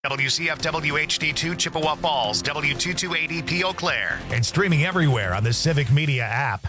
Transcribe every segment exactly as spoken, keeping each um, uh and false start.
W C F W H D two Chippewa Falls, W two two eight E P Eau Claire, and streaming everywhere on the Civic Media app.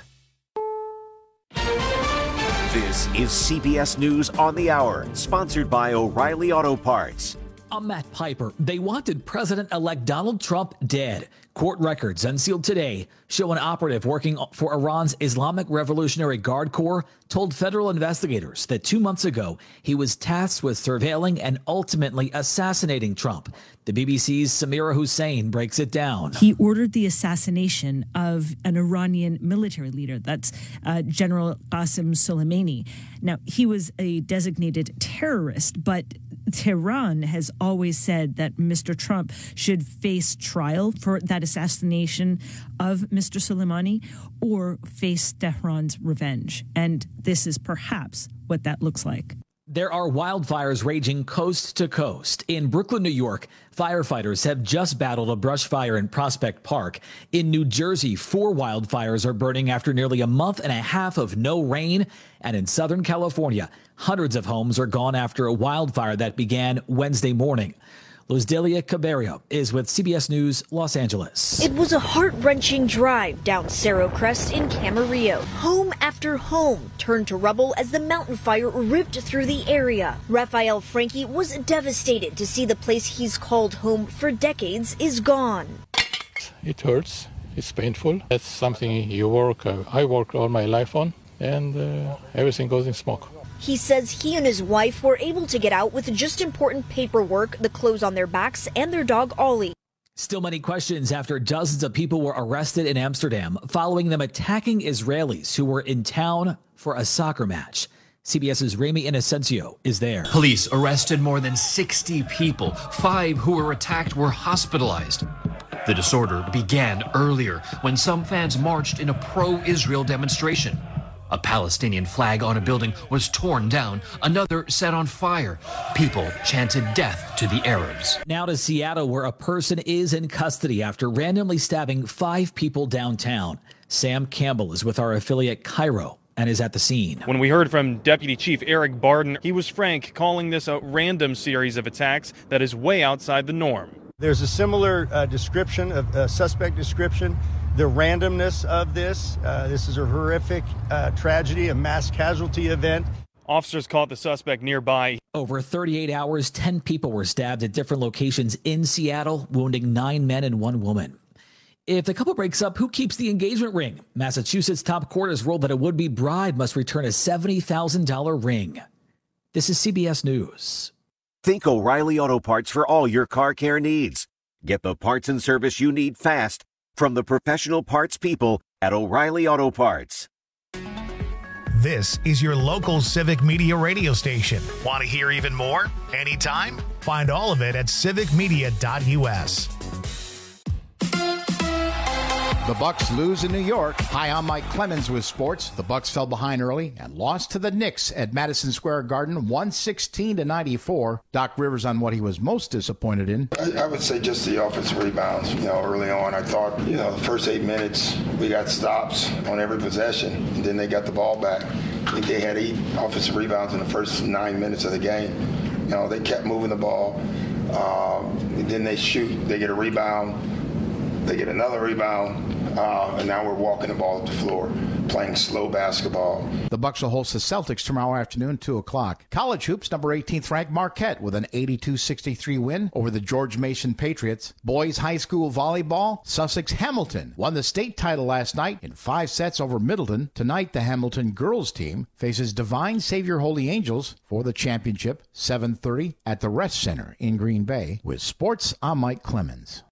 This is C B S News on the Hour, sponsored by O'Reilly Auto Parts. I'm Matt Piper. They wanted President-elect Donald Trump dead. Court records unsealed today show an operative working for Iran's Islamic Revolutionary Guard Corps told federal investigators that two months ago he was tasked with surveilling and ultimately assassinating Trump. The B B C's Samira Hussein breaks it down. He ordered the assassination of an Iranian military leader. That's uh, General Qasem Soleimani. Now, he was a designated terrorist, but Tehran has always said that Mister Trump should face trial for that assassination of Mister Soleimani or face Tehran's revenge. And this is perhaps what that looks like. There are wildfires raging coast to coast. In Brooklyn, New York, firefighters have just battled a brush fire in Prospect Park. In New Jersey, four wildfires are burning after nearly a month and a half of no rain. And in Southern California, hundreds of homes are gone after a wildfire that began Wednesday morning. Luzdelia Caberio is with C B S News Los Angeles. It was a heart-wrenching drive down Cerro Crest in Camarillo. Home after home turned to rubble as the mountain fire ripped through the area. Rafael Frankie was devastated to see the place he's called home for decades is gone. It hurts. It's painful. That's something you work, uh, I work all my life on, and uh, everything goes in smoke. He says he and his wife were able to get out with just important paperwork, the clothes on their backs, and their dog Ollie. Still many questions after dozens of people were arrested in Amsterdam following them attacking Israelis who were in town for a soccer match. CBS's Remy Inocencio is there. Police arrested more than sixty people. Five who were attacked were hospitalized. The disorder began earlier when some fans marched in a pro-Israel demonstration. A Palestinian flag on a building was torn down, another set on fire. People chanted death to the Arabs. Now to Seattle, where a person is in custody after randomly stabbing five people downtown. Sam Campbell is with our affiliate Cairo and is at the scene. When we heard from Deputy Chief Eric Barden, he was frank, calling this a random series of attacks that is way outside the norm. There's a similar uh, description, of uh, suspect description. The randomness of this, uh, this is a horrific uh, tragedy, a mass casualty event. Officers caught the suspect nearby. Over thirty-eight hours, ten people were stabbed at different locations in Seattle, wounding nine men and one woman. If the couple breaks up, who keeps the engagement ring? Massachusetts top court has ruled that a would-be bride must return a seventy thousand dollars ring. This is C B S News. Think O'Reilly Auto Parts for all your car care needs. Get the parts and service you need fast from the professional parts people at O'Reilly Auto Parts. This is your local Civic Media radio station. Want to hear even more? Anytime? Find all of it at civic media dot U S. The Bucks lose in New York. Hi, I'm Mike Clemens with sports. The Bucks fell behind early and lost to the Knicks at Madison Square Garden, one sixteen to ninety-four. Doc Rivers on what he was most disappointed in. I, I would say just the offensive rebounds. You know, early on, I thought, you know, the first eight minutes, we got stops on every possession, and then they got the ball back. I think they had eight offensive rebounds in the first nine minutes of the game. You know, they kept moving the ball. Uh, then they shoot, they get a rebound. They get another rebound, uh, and now we're walking the ball up the floor, playing slow basketball. The Bucks will host the Celtics tomorrow afternoon, two o'clock. College hoops, number eighteenth ranked Marquette with an eighty-two sixty-three win over the George Mason Patriots. Boys high school volleyball, Sussex Hamilton won the state title last night in five sets over Middleton. Tonight, the Hamilton girls team faces Divine Savior Holy Angels for the championship, seven thirty at the Rest Center in Green Bay. With sports, I'm Mike Clemens.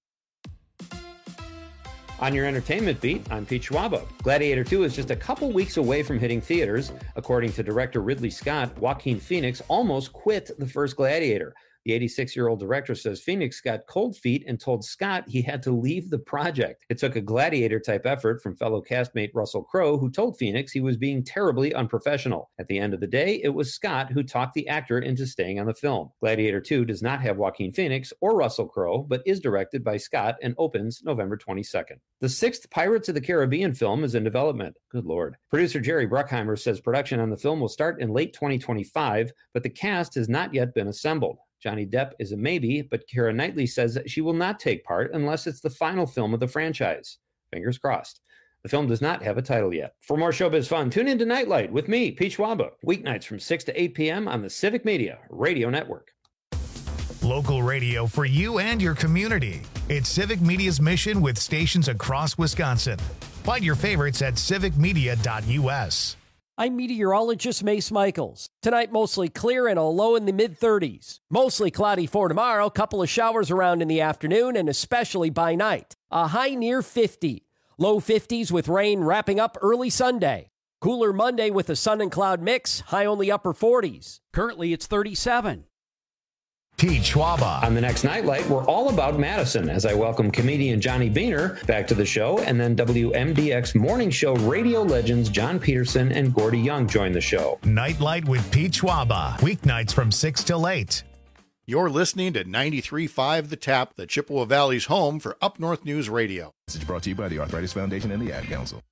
On your entertainment beat, I'm Pete Schwaba. Gladiator two is just a couple weeks away from hitting theaters. According to director Ridley Scott, Joaquin Phoenix almost quit the first Gladiator. The eighty-six-year-old director says Phoenix got cold feet and told Scott he had to leave the project. It took a Gladiator-type effort from fellow castmate Russell Crowe, who told Phoenix he was being terribly unprofessional. At the end of the day, it was Scott who talked the actor into staying on the film. Gladiator two does not have Joaquin Phoenix or Russell Crowe, but is directed by Scott and opens November twenty-second. The sixth Pirates of the Caribbean film is in development. Good Lord. Producer Jerry Bruckheimer says production on the film will start in late twenty twenty-five, but the cast has not yet been assembled. Johnny Depp is a maybe, but Keira Knightley says that she will not take part unless it's the final film of the franchise. Fingers crossed. The film does not have a title yet. For more showbiz fun, tune into Nightlight with me, Pete Schwaba, weeknights from six to eight p.m. on the Civic Media Radio Network. Local radio for you and your community. It's Civic Media's mission with stations across Wisconsin. Find your favorites at civic media dot u s. I'm meteorologist Mace Michaels. Tonight, mostly clear and a low in the mid-thirties. Mostly cloudy for tomorrow, couple of showers around in the afternoon and especially by night. A high near fifty. Low fifties with rain wrapping up early Sunday. Cooler Monday with a sun and cloud mix, high only upper forties. Currently, it's thirty-seven. Pete Schwaba. On the next Nightlight, we're all about Madison as I welcome comedian Johnny Beaner back to the show, and then W M D X morning show radio legends John Peterson and Gordy Young join the show. Nightlight with Pete Schwaba, weeknights from six till eight. You're listening to ninety-three point five The Tap, the Chippewa Valley's home for Up North News Radio. This is brought to you by the Arthritis Foundation and the Ad Council.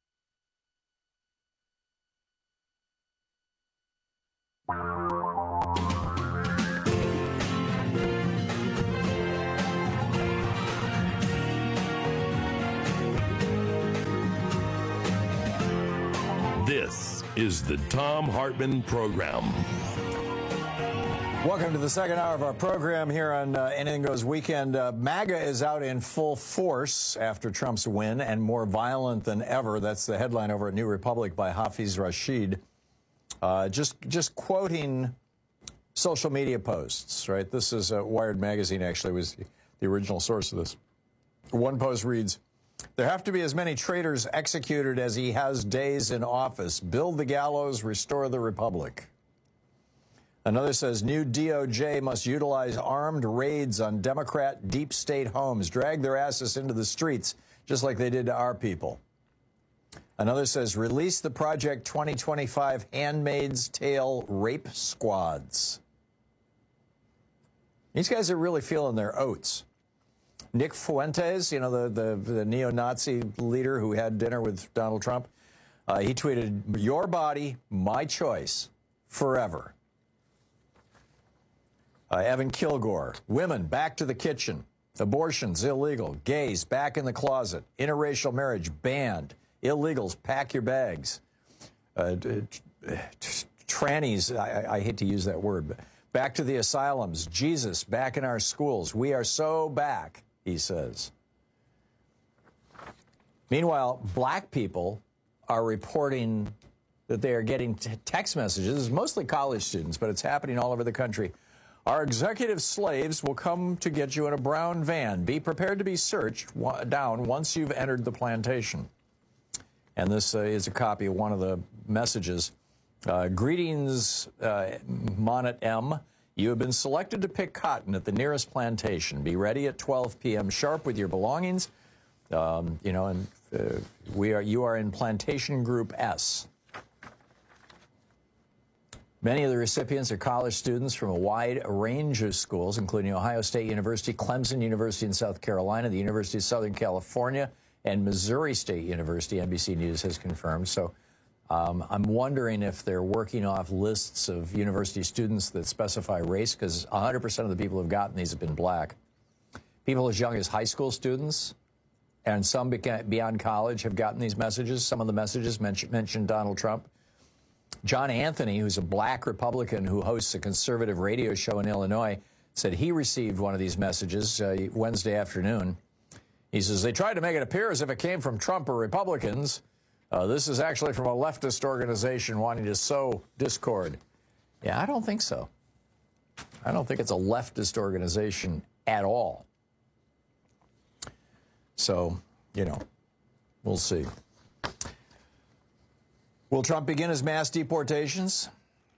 This is the Thom Hartmann Program. Welcome to the second hour of our program here on uh, Anything Goes Weekend. Uh, MAGA is out in full force after Trump's win and more violent than ever. That's the headline over at New Republic by Hafiz Rashid. Uh, just, just quoting social media posts, right? This is uh, Wired Magazine, actually, was the original source of this. One post reads, "There have to be as many traitors executed as he has days in office. Build the gallows, restore the republic." Another says, "New D O J must utilize armed raids on Democrat deep state homes, drag their asses into the streets, just like they did to our people." Another says, "Release the Project twenty twenty-five Handmaid's Tale rape squads." These guys are really feeling their oats. Nick Fuentes, you know, the, the, the neo-Nazi leader who had dinner with Donald Trump, uh, he tweeted, "Your body, my choice, forever." Uh, Evan Kilgore, "Women, back to the kitchen. Abortions, illegal. Gays, back in the closet. Interracial marriage, banned. Illegals, pack your bags. Uh, trannies, I, I hate to use that word, but back to the asylums. Jesus, back in our schools. We are so back," he says. Meanwhile, black people are reporting that they are getting t- text messages, mostly college students, but it's happening all over the country. "Our executive slaves will come to get you in a brown van. Be prepared to be searched w- down once you've entered the plantation." And this uh, is a copy of one of the messages. Uh, "Greetings, uh, Monet M. You have been selected to pick cotton at the nearest plantation. Be ready at twelve p.m. sharp with your belongings." Um, you know, and uh, we are you are in Plantation Group S. Many of the recipients are college students from a wide range of schools, including Ohio State University, Clemson University in South Carolina, the University of Southern California, and Missouri State University, N B C News has confirmed. So um, I'm wondering if they're working off lists of university students that specify race, because one hundred percent of the people who've gotten these have been black. People as young as high school students and some beyond college have gotten these messages. Some of the messages mention, mention Donald Trump. John Anthony, who's a black Republican who hosts a conservative radio show in Illinois, said he received one of these messages uh, Wednesday afternoon. He says, "They tried to make it appear as if it came from Trump or Republicans. Uh, this is actually from a leftist organization wanting to sow discord." Yeah, I don't think so. I don't think it's a leftist organization at all. So, you know, we'll see. Will Trump begin his mass deportations?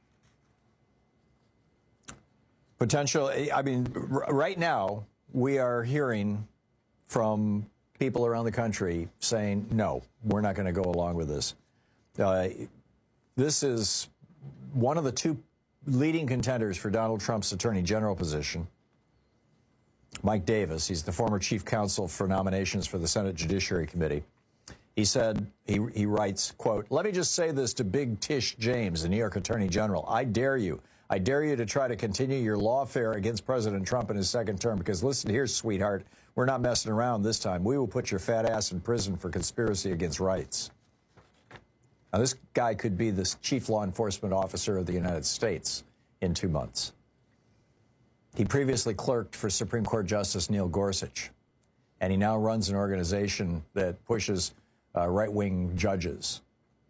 Potential, I mean, right now, we are hearing from people around the country saying, no, we're not going to go along with this. Uh, this is one of the two leading contenders for Donald Trump's attorney general position. Mike Davis, he's the former chief counsel for nominations for the Senate Judiciary Committee. He said, he, he writes, quote, "Let me just say this to Big Tish James, the New York Attorney General. I dare you. I dare you to try to continue your lawfare against President Trump in his second term, because listen here, sweetheart, we're not messing around this time. We will put your fat ass in prison for conspiracy against rights. Now, this guy could be the chief law enforcement officer of the United States in two months. He previously clerked for Supreme Court Justice Neil Gorsuch, and he now runs an organization that pushes uh, right-wing judges.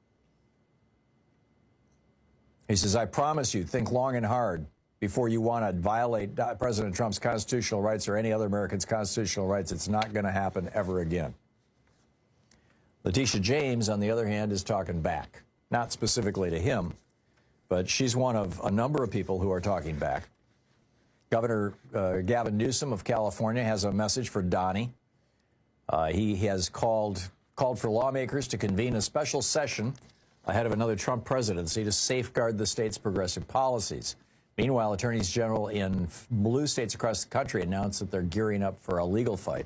He says, I promise you, think long and hard before you want to violate President Trump's constitutional rights or any other American's constitutional rights. It's not going to happen ever again. Letitia James, on the other hand, is talking back. Not specifically to him, but she's one of a number of people who are talking back. Governor uh, Gavin Newsom of California has a message for Donnie. Uh, he has called, called for lawmakers to convene a special session ahead of another Trump presidency to safeguard the state's progressive policies. Meanwhile, attorneys general in blue states across the country announced that they're gearing up for a legal fight.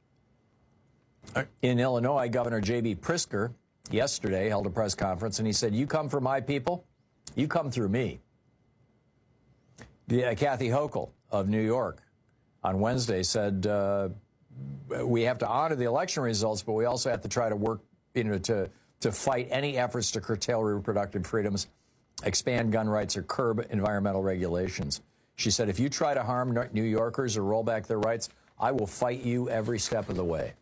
In Illinois, Governor J B Pritzker yesterday held a press conference, and he said, you come for my people, you come through me. The, uh, Kathy Hochul of New York on Wednesday said, uh, we have to honor the election results, but we also have to try to work, you know, to, to fight any efforts to curtail reproductive freedoms, expand gun rights, or curb environmental regulations. She said, if you try to harm New Yorkers or roll back their rights, I will fight you every step of the way.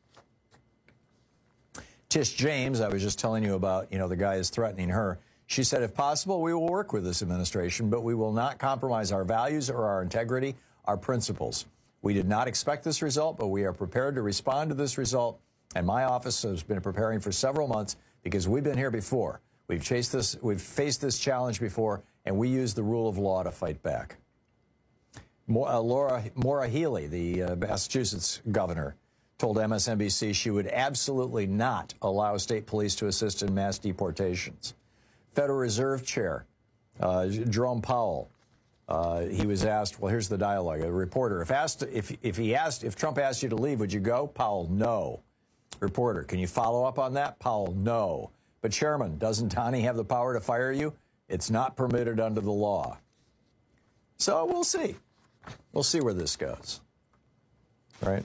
Tish James, I was just telling you about, you know, the guy is threatening her. She said, if possible, we will work with this administration, but we will not compromise our values or our integrity, our principles. We did not expect this result, but we are prepared to respond to this result. And my office has been preparing for several months because we've been here before. We've chased this, we've faced this challenge before, and we use the rule of law to fight back. Uh, Laura, Maura Healey, the uh, Massachusetts governor, told M S N B C she would absolutely not allow state police to assist in mass deportations. Federal Reserve Chair uh, Jerome Powell, uh, he was asked, well, here's the dialogue. A reporter, if asked, if if he asked, if Trump asked you to leave, would you go? Powell, no. Reporter, can you follow up on that? Powell, no. But Chairman, doesn't Donnie have the power to fire you? It's not permitted under the law. So we'll see. We'll see where this goes. Right?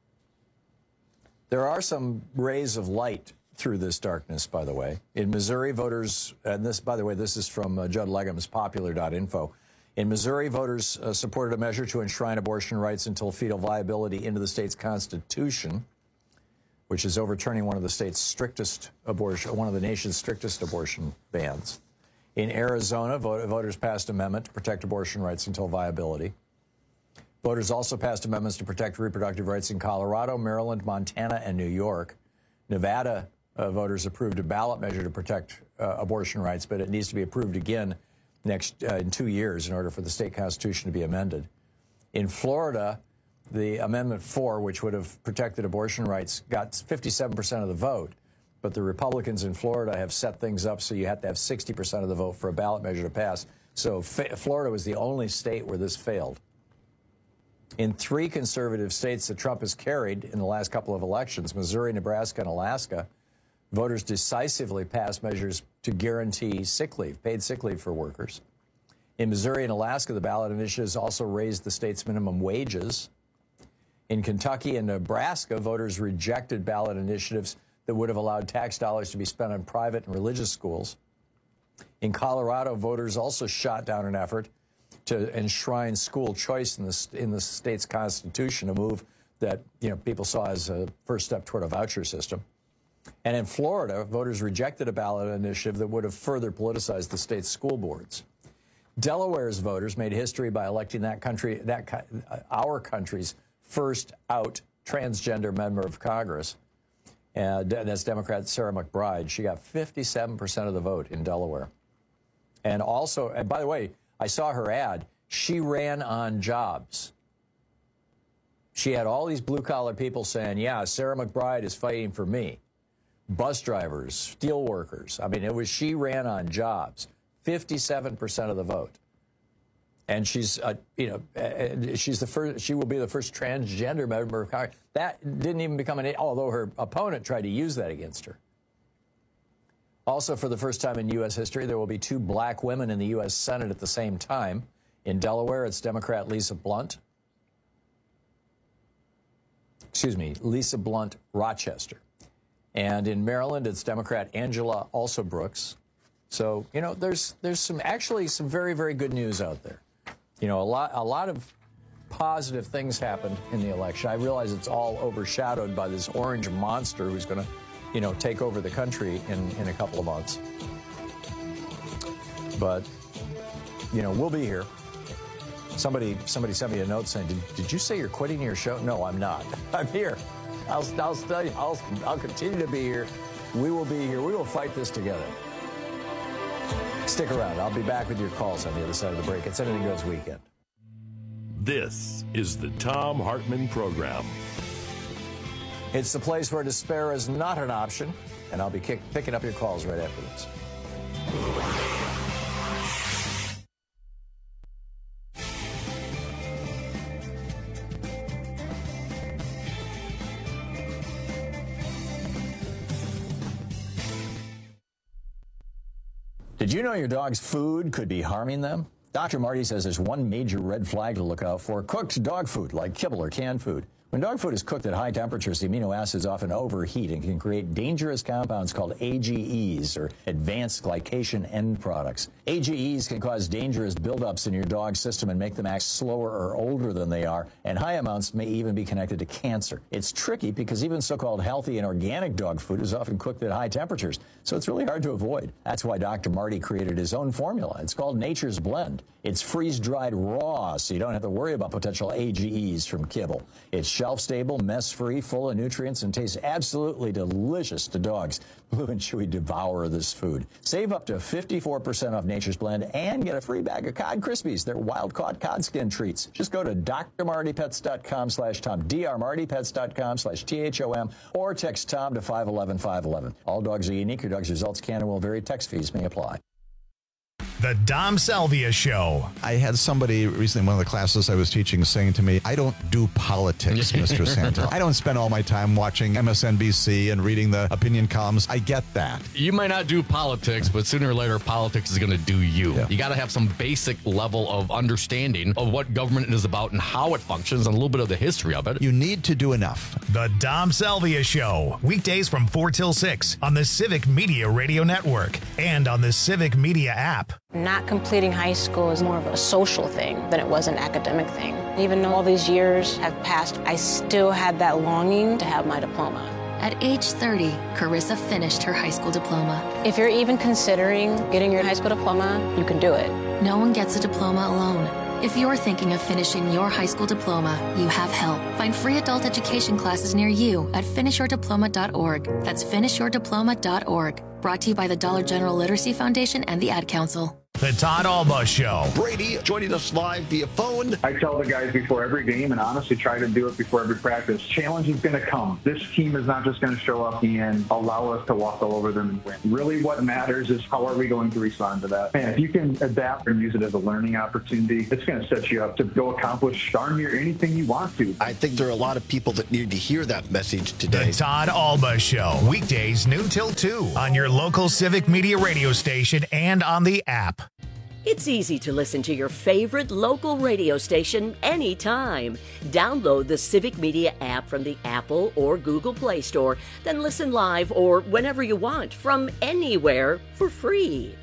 There are some rays of light through this darkness, by the way. In Missouri, voters, and this, by the way, this is from uh, Judd Legum's popular dot info. In Missouri, voters uh, supported a measure to enshrine abortion rights until fetal viability into the state's constitution, which is overturning one of the state's strictest abortion, one of the nation's strictest abortion bans. In Arizona, vot- voters passed an amendment to protect abortion rights until viability. Voters also passed amendments to protect reproductive rights in Colorado, Maryland, Montana, and New York. Nevada uh, voters approved a ballot measure to protect uh, abortion rights, but it needs to be approved again next uh, in two years in order for the state constitution to be amended. In Florida, the Amendment four, which would have protected abortion rights, got fifty-seven percent of the vote, but the Republicans in Florida have set things up so you have to have sixty percent of the vote for a ballot measure to pass. So fa- Florida was the only state where this failed. In three conservative states that Trump has carried in the last couple of elections, Missouri, Nebraska, and Alaska, voters decisively passed measures to guarantee sick leave, paid sick leave for workers. In Missouri and Alaska, the ballot initiatives also raised the state's minimum wages. In Kentucky and Nebraska, voters rejected ballot initiatives that would have allowed tax dollars to be spent on private and religious schools. In Colorado, voters also shot down an effort to enshrine school choice in the in the state's constitution, a move that, you know, people saw as a first step toward a voucher system. And in Florida, voters rejected a ballot initiative that would have further politicized the state's school boards. Delaware's voters made history by electing that country, that our country's first out transgender member of Congress. And that's Democrat Sarah McBride. She got fifty-seven percent of the vote in Delaware. And also, and by the way, I saw her ad. She ran on jobs. She had all these blue-collar people saying, yeah, Sarah McBride is fighting for me. Bus drivers, steel workers. I mean, it was, she ran on jobs. fifty-seven percent of the vote. And she's, uh, you know, she's the first, she will be the first transgender member of Congress. That didn't even become an, although her opponent tried to use that against her. Also, for the first time in U S history, there will be two black women in the U S Senate at the same time. In Delaware, it's Democrat Lisa Blunt. Excuse me, Lisa Blunt Rochester. And in Maryland, it's Democrat Angela Also Brooks. So, you know, there's there's some actually some very, very good news out there. You know, a lot a lot of positive things happened in the election. I realize it's all overshadowed by this orange monster who's going to, you know, take over the country in, in a couple of months. But, you know, we'll be here. Somebody somebody sent me a note saying, did, did you say you're quitting your show? No, I'm not. I'm here. I'll, I'll, study, I'll, I'll continue to be here. We will be here. We will fight this together. Stick around. I'll be back with your calls on the other side of the break. It's Anything Goes Weekend. This is the Thom Hartmann Program. It's the place where despair is not an option, and I'll be kick, picking up your calls right after this. Did you know your dog's food could be harming them? Doctor Marty says there's one major red flag to look out for: cooked dog food like kibble or canned food. When dog food is cooked at high temperatures, the amino acids often overheat and can create dangerous compounds called A G Es, or advanced glycation end products. A G Es can cause dangerous buildups in your dog's system and make them act slower or older than they are, and high amounts may even be connected to cancer. It's tricky because even so-called healthy and organic dog food is often cooked at high temperatures, so it's really hard to avoid. That's why Doctor Marty created his own formula. It's called Nature's Blend. It's freeze-dried raw, so you don't have to worry about potential A G Es from kibble. It's shelf-stable, mess-free, full of nutrients, and tastes absolutely delicious to dogs. Blue and Chewy devour this food. Save up to fifty-four percent off Nature's Blend and get a free bag of Cod Krispies. They're wild-caught cod skin treats. Just go to drmartypets.com slash Tom, drmartypets.com slash T H O M, or text Tom to five one one five one one. All dogs are unique. Your dog's results can and will vary. Text fees may apply. The Dom Salvia Show. I had somebody recently in one of the classes I was teaching saying to me, I don't do politics, Mister Santel. I don't spend all my time watching M S N B C and reading the opinion columns. I get that. You might not do politics, but sooner or later, politics is going to do you. Yeah. You got to have some basic level of understanding of what government is about and how it functions and a little bit of the history of it. You need to do enough. The Dom Salvia Show. Weekdays from four till six on the Civic Media Radio Network and on the Civic Media app. Not completing high school is more of a social thing than it was an academic thing. Even though all these years have passed, I still had that longing to have my diploma. At age thirty, Carissa finished her high school diploma. If you're even considering getting your high school diploma, you can do it. No one gets a diploma alone. If you're thinking of finishing your high school diploma, you have help. Find free adult education classes near you at finish your diploma dot org. That's finish your diploma dot org. Brought to you by the Dollar General Literacy Foundation and the Ad Council. The Todd Alba Show. Brady joining us live via phone. I tell the guys before every game, and honestly try to do it before every practice, challenge is going to come. This team is not just going to show up and allow us to walk all over them and win. Really what matters is how are we going to respond to that. And if you can adapt and use it as a learning opportunity, it's going to set you up to go accomplish darn near anything you want to. I think there are a lot of people that need to hear that message today. The Todd Alba Show. Weekdays noon till two on your local Civic Media radio station and on the app. It's easy to listen to your favorite local radio station anytime. Download the Civic Media app from the Apple or Google Play Store, then listen live or whenever you want from anywhere for free.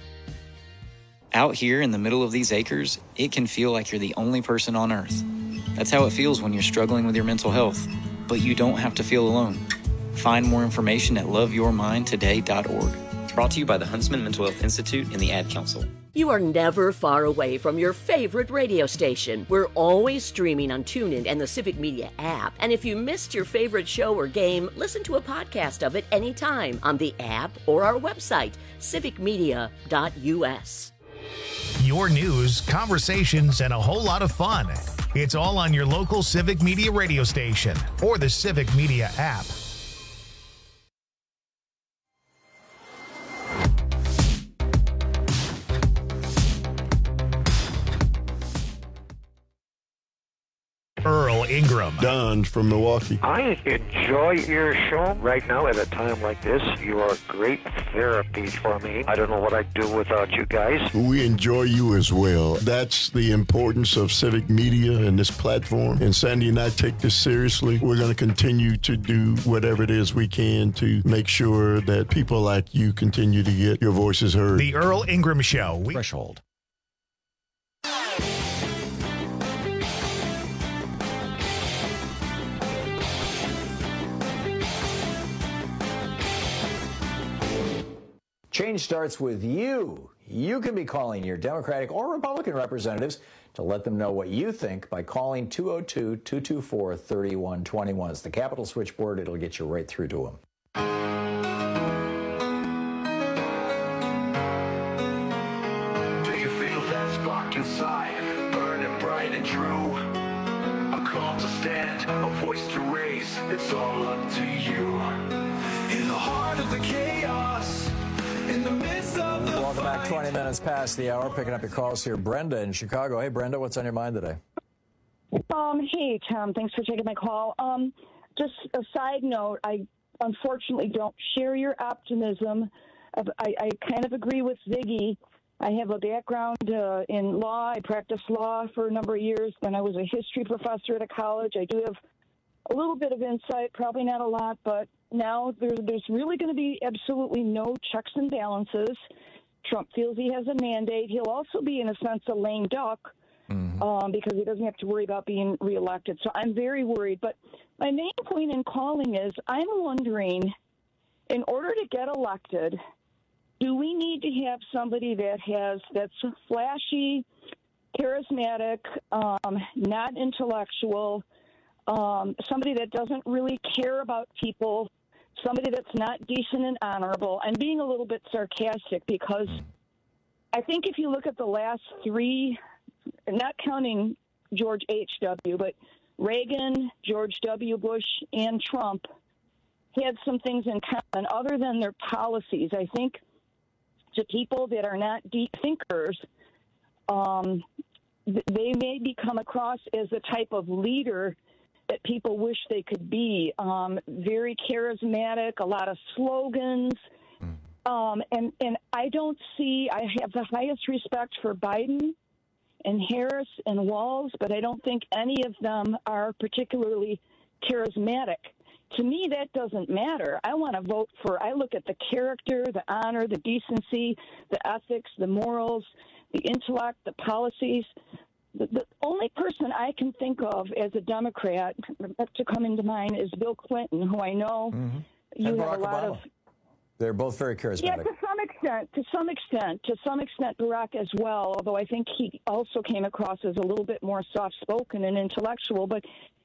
Out here in the middle of these acres, it can feel like you're the only person on earth. That's how it feels when you're struggling with your mental health. But you don't have to feel alone. Find more information at love your mind today dot org. Brought to you by the Huntsman Mental Health Institute and the Ad Council. You are never far away from your favorite radio station. We're always streaming on TuneIn and the Civic Media app. And if you missed your favorite show or game, listen to a podcast of it anytime on the app or our website, civic media dot U S. Your news, conversations, and a whole lot of fun. It's all on your local Civic Media radio station or the Civic Media app. Earl Ingram. Don from Milwaukee. I enjoy your show right now at a time like this. You are great therapy for me. I don't know what I'd do without you guys. We enjoy you as well. That's the importance of civic media and this platform. And Sandy and I take this seriously. We're going to continue to do whatever it is we can to make sure that people like you continue to get your voices heard. The Earl Ingram Show. We- Threshold. Change starts with you. You can be calling your Democratic or Republican representatives to let them know what you think by calling two oh two, two two four, three one two one. It's the Capitol switchboard. It'll get you right through to them. Do you feel that spark inside, burning bright and true? A call to stand, a voice to raise, it's all up to you. In the heart of the chaos, in the midst of the Welcome fight. back. twenty minutes past the hour. Picking up your calls here. Brenda in Chicago. Hey, Brenda, what's on your mind today? Um, hey, Tom. Thanks for taking my call. Um, just a side note, I unfortunately don't share your optimism. I, I kind of agree with Ziggy. I have a background uh, in law. I practiced law for a number of years. Then I was a history professor at a college. I do have a little bit of insight, probably not a lot, but now there's, there's really going to be absolutely no checks and balances. Trump feels he has a mandate. He'll also be, in a sense, a lame duck mm-hmm. um, because he doesn't have to worry about being reelected. So I'm very worried. But my main point in calling is I'm wondering, in order to get elected, do we need to have somebody that has that's flashy, charismatic, um, not intellectual, um, somebody that doesn't really care about people, somebody that's not decent and honorable? I'm being a little bit sarcastic because I think if you look at the last three, not counting George H W, but Reagan, George W. Bush, and Trump had some things in common other than their policies. I think to people that are not deep thinkers, um, they may become across as the type of leader that people wish they could be. Um, very charismatic, a lot of slogans. Um, and, and I don't see, I have the highest respect for Biden and Harris and Walz, but I don't think any of them are particularly charismatic. To me, that doesn't matter. I want to vote for, I look at the character, the honor, the decency, the ethics, the morals, the intellect, the policies. The, the only person I can think of as a Democrat to come into mind is Bill Clinton, who I know mm-hmm. you and have Barack a lot Obama. of. They're both very charismatic. Yeah, to some extent, to some extent, to some extent, Barack as well. Although I think he also came across as a little bit more soft-spoken and intellectual. But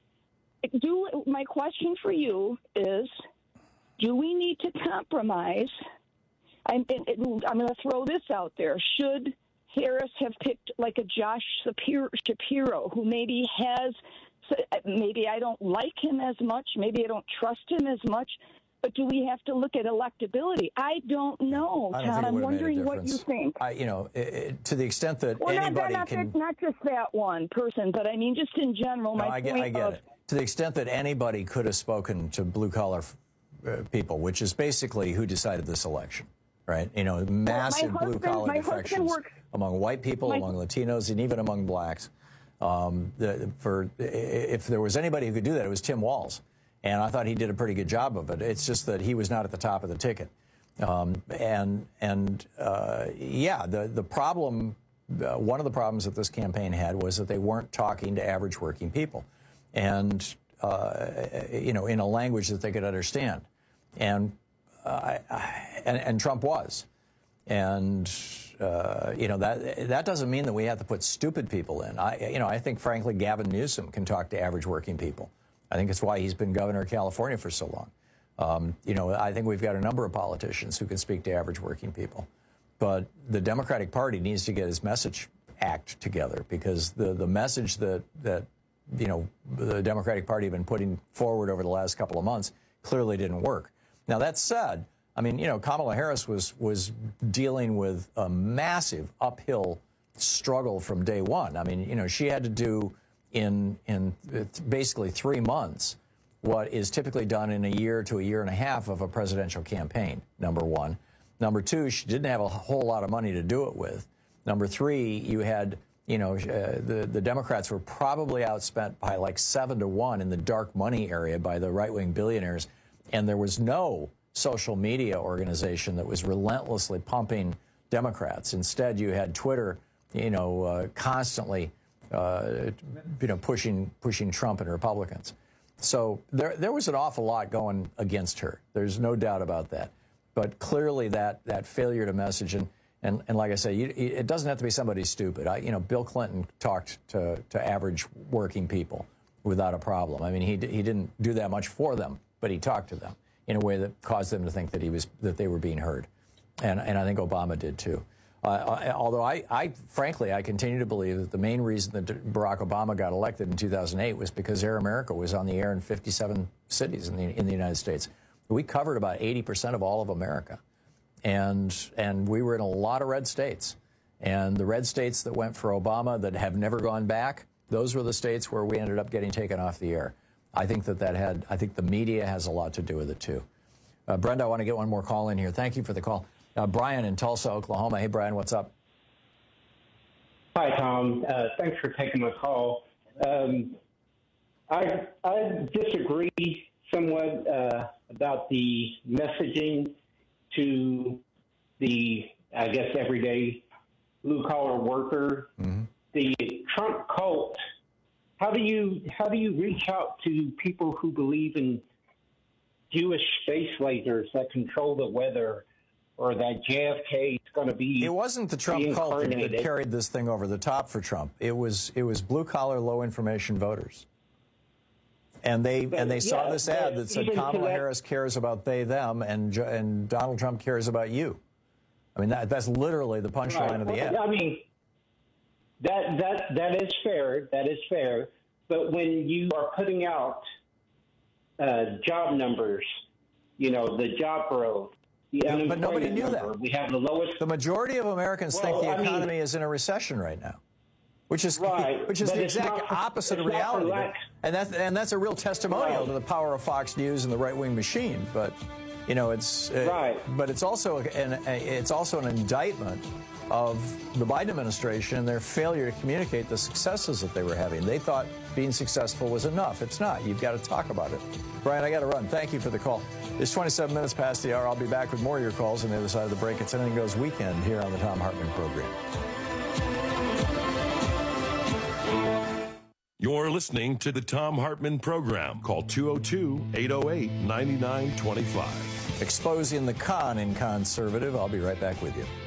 do my question for you is: do we need to compromise? I'm, I'm going to throw this out there. Should Harris have picked like a Josh Shapiro, who maybe has, maybe I don't like him as much, maybe I don't trust him as much, but do we have to look at electability? I don't know, I don't Tom. I'm think it wondering what you think. I, you know, it, it, to the extent that well, anybody not, not, can... Not just that one person, but I mean just in general. No, my I get, point I get of, it. To the extent that anybody could have spoken to blue-collar uh, people, which is basically who decided this election, right? You know, massive well, blue-collar defections works, among white people, my, among Latinos, and even among blacks. Um, the, for if there was anybody who could do that, it was Tim Walz, and I thought he did a pretty good job of it. It's just that he was not at the top of the ticket, um, and and uh, yeah, the the problem, uh, one of the problems that this campaign had was that they weren't talking to average working people, and uh, you know, in a language that they could understand, and uh, and, and Trump was, and. Uh, you know, that that doesn't mean that we have to put stupid people in. I, you know, I think, frankly, Gavin Newsom can talk to average working people. I think it's why he's been governor of California for so long. Um, you know, I think we've got a number of politicians who can speak to average working people. But the Democratic Party needs to get its message act together, because the, the message that, that, you know, the Democratic Party have been putting forward over the last couple of months clearly didn't work. Now, that said, I mean, you know, Kamala Harris was was dealing with a massive uphill struggle from day one. I mean, you know, she had to do in, in basically three months what is typically done in a year to a year and a half of a presidential campaign, number one. Number two, she didn't have a whole lot of money to do it with. Number three, you had, you know, uh, the, the Democrats were probably outspent by like seven to one in the dark money area by the right-wing billionaires. And there was no social media organization that was relentlessly pumping Democrats. Instead, you had Twitter, you know, uh, constantly, uh, you know, pushing pushing Trump and Republicans. So there there was an awful lot going against her. There's no doubt about that. But clearly, that that failure to message and and, and like I say, you, it doesn't have to be somebody stupid. I, you know, Bill Clinton talked to to average working people without a problem. I mean, he he didn't do that much for them, but he talked to them in a way that caused them to think that he was that they were being heard. And, and I think Obama did, too. Uh, although I, I, frankly, I continue to believe that the main reason that Barack Obama got elected in two thousand eight was because Air America was on the air in fifty-seven cities in the, in the United States. We covered about eighty percent of all of America. And, and we were in a lot of red states. And the red states that went for Obama that have never gone back, those were the states where we ended up getting taken off the air. I think that that had, I think the media has a lot to do with it, too. Uh, Brenda, I want to get one more call in here. Thank you for the call. Uh, Brian in Tulsa, Oklahoma. Hey, Brian, what's up? Hi, Tom. Uh, thanks for taking my call. Um, I, I disagree somewhat uh, about the messaging to the, I guess, everyday blue-collar worker. Mm-hmm. The Trump cult, how do you how do you reach out to people who believe in Jewish space lasers that control the weather, or that J F K is going to be? It wasn't the Trump cult that carried this thing over the top for Trump. It was it was blue collar, low information voters, and they but, and they yeah, saw this ad that said Kamala that, Harris cares about they them, and and Donald Trump cares about you. I mean that that's literally the punchline right. of the ad. I mean that that that is fair. That is fair. But when you are putting out uh, job numbers, you know, the job growth. Yeah, but nobody knew number. that. We have the lowest. The majority of Americans well, think the I economy mean, is in a recession right now, which is right, which is the exact for, opposite of reality. And that's and that's a real testimonial right. to the power of Fox News and the right-wing machine. But you know, it's right. Uh, but it's also an it's also an indictment of the Biden administration and their failure to communicate the successes that they were having. They thought being successful was enough. It's not. You've got to talk about it. Brian, I got to run. Thank you for the call. It's twenty-seven minutes past the hour. I'll be back with more of your calls on the other side of the break. It's Anything Goes Weekend here on the Thom Hartmann Program. You're listening to the Thom Hartmann Program. Call two oh two, eight oh eight, nine nine two five. Exposing the con in conservative. I'll be right back with you.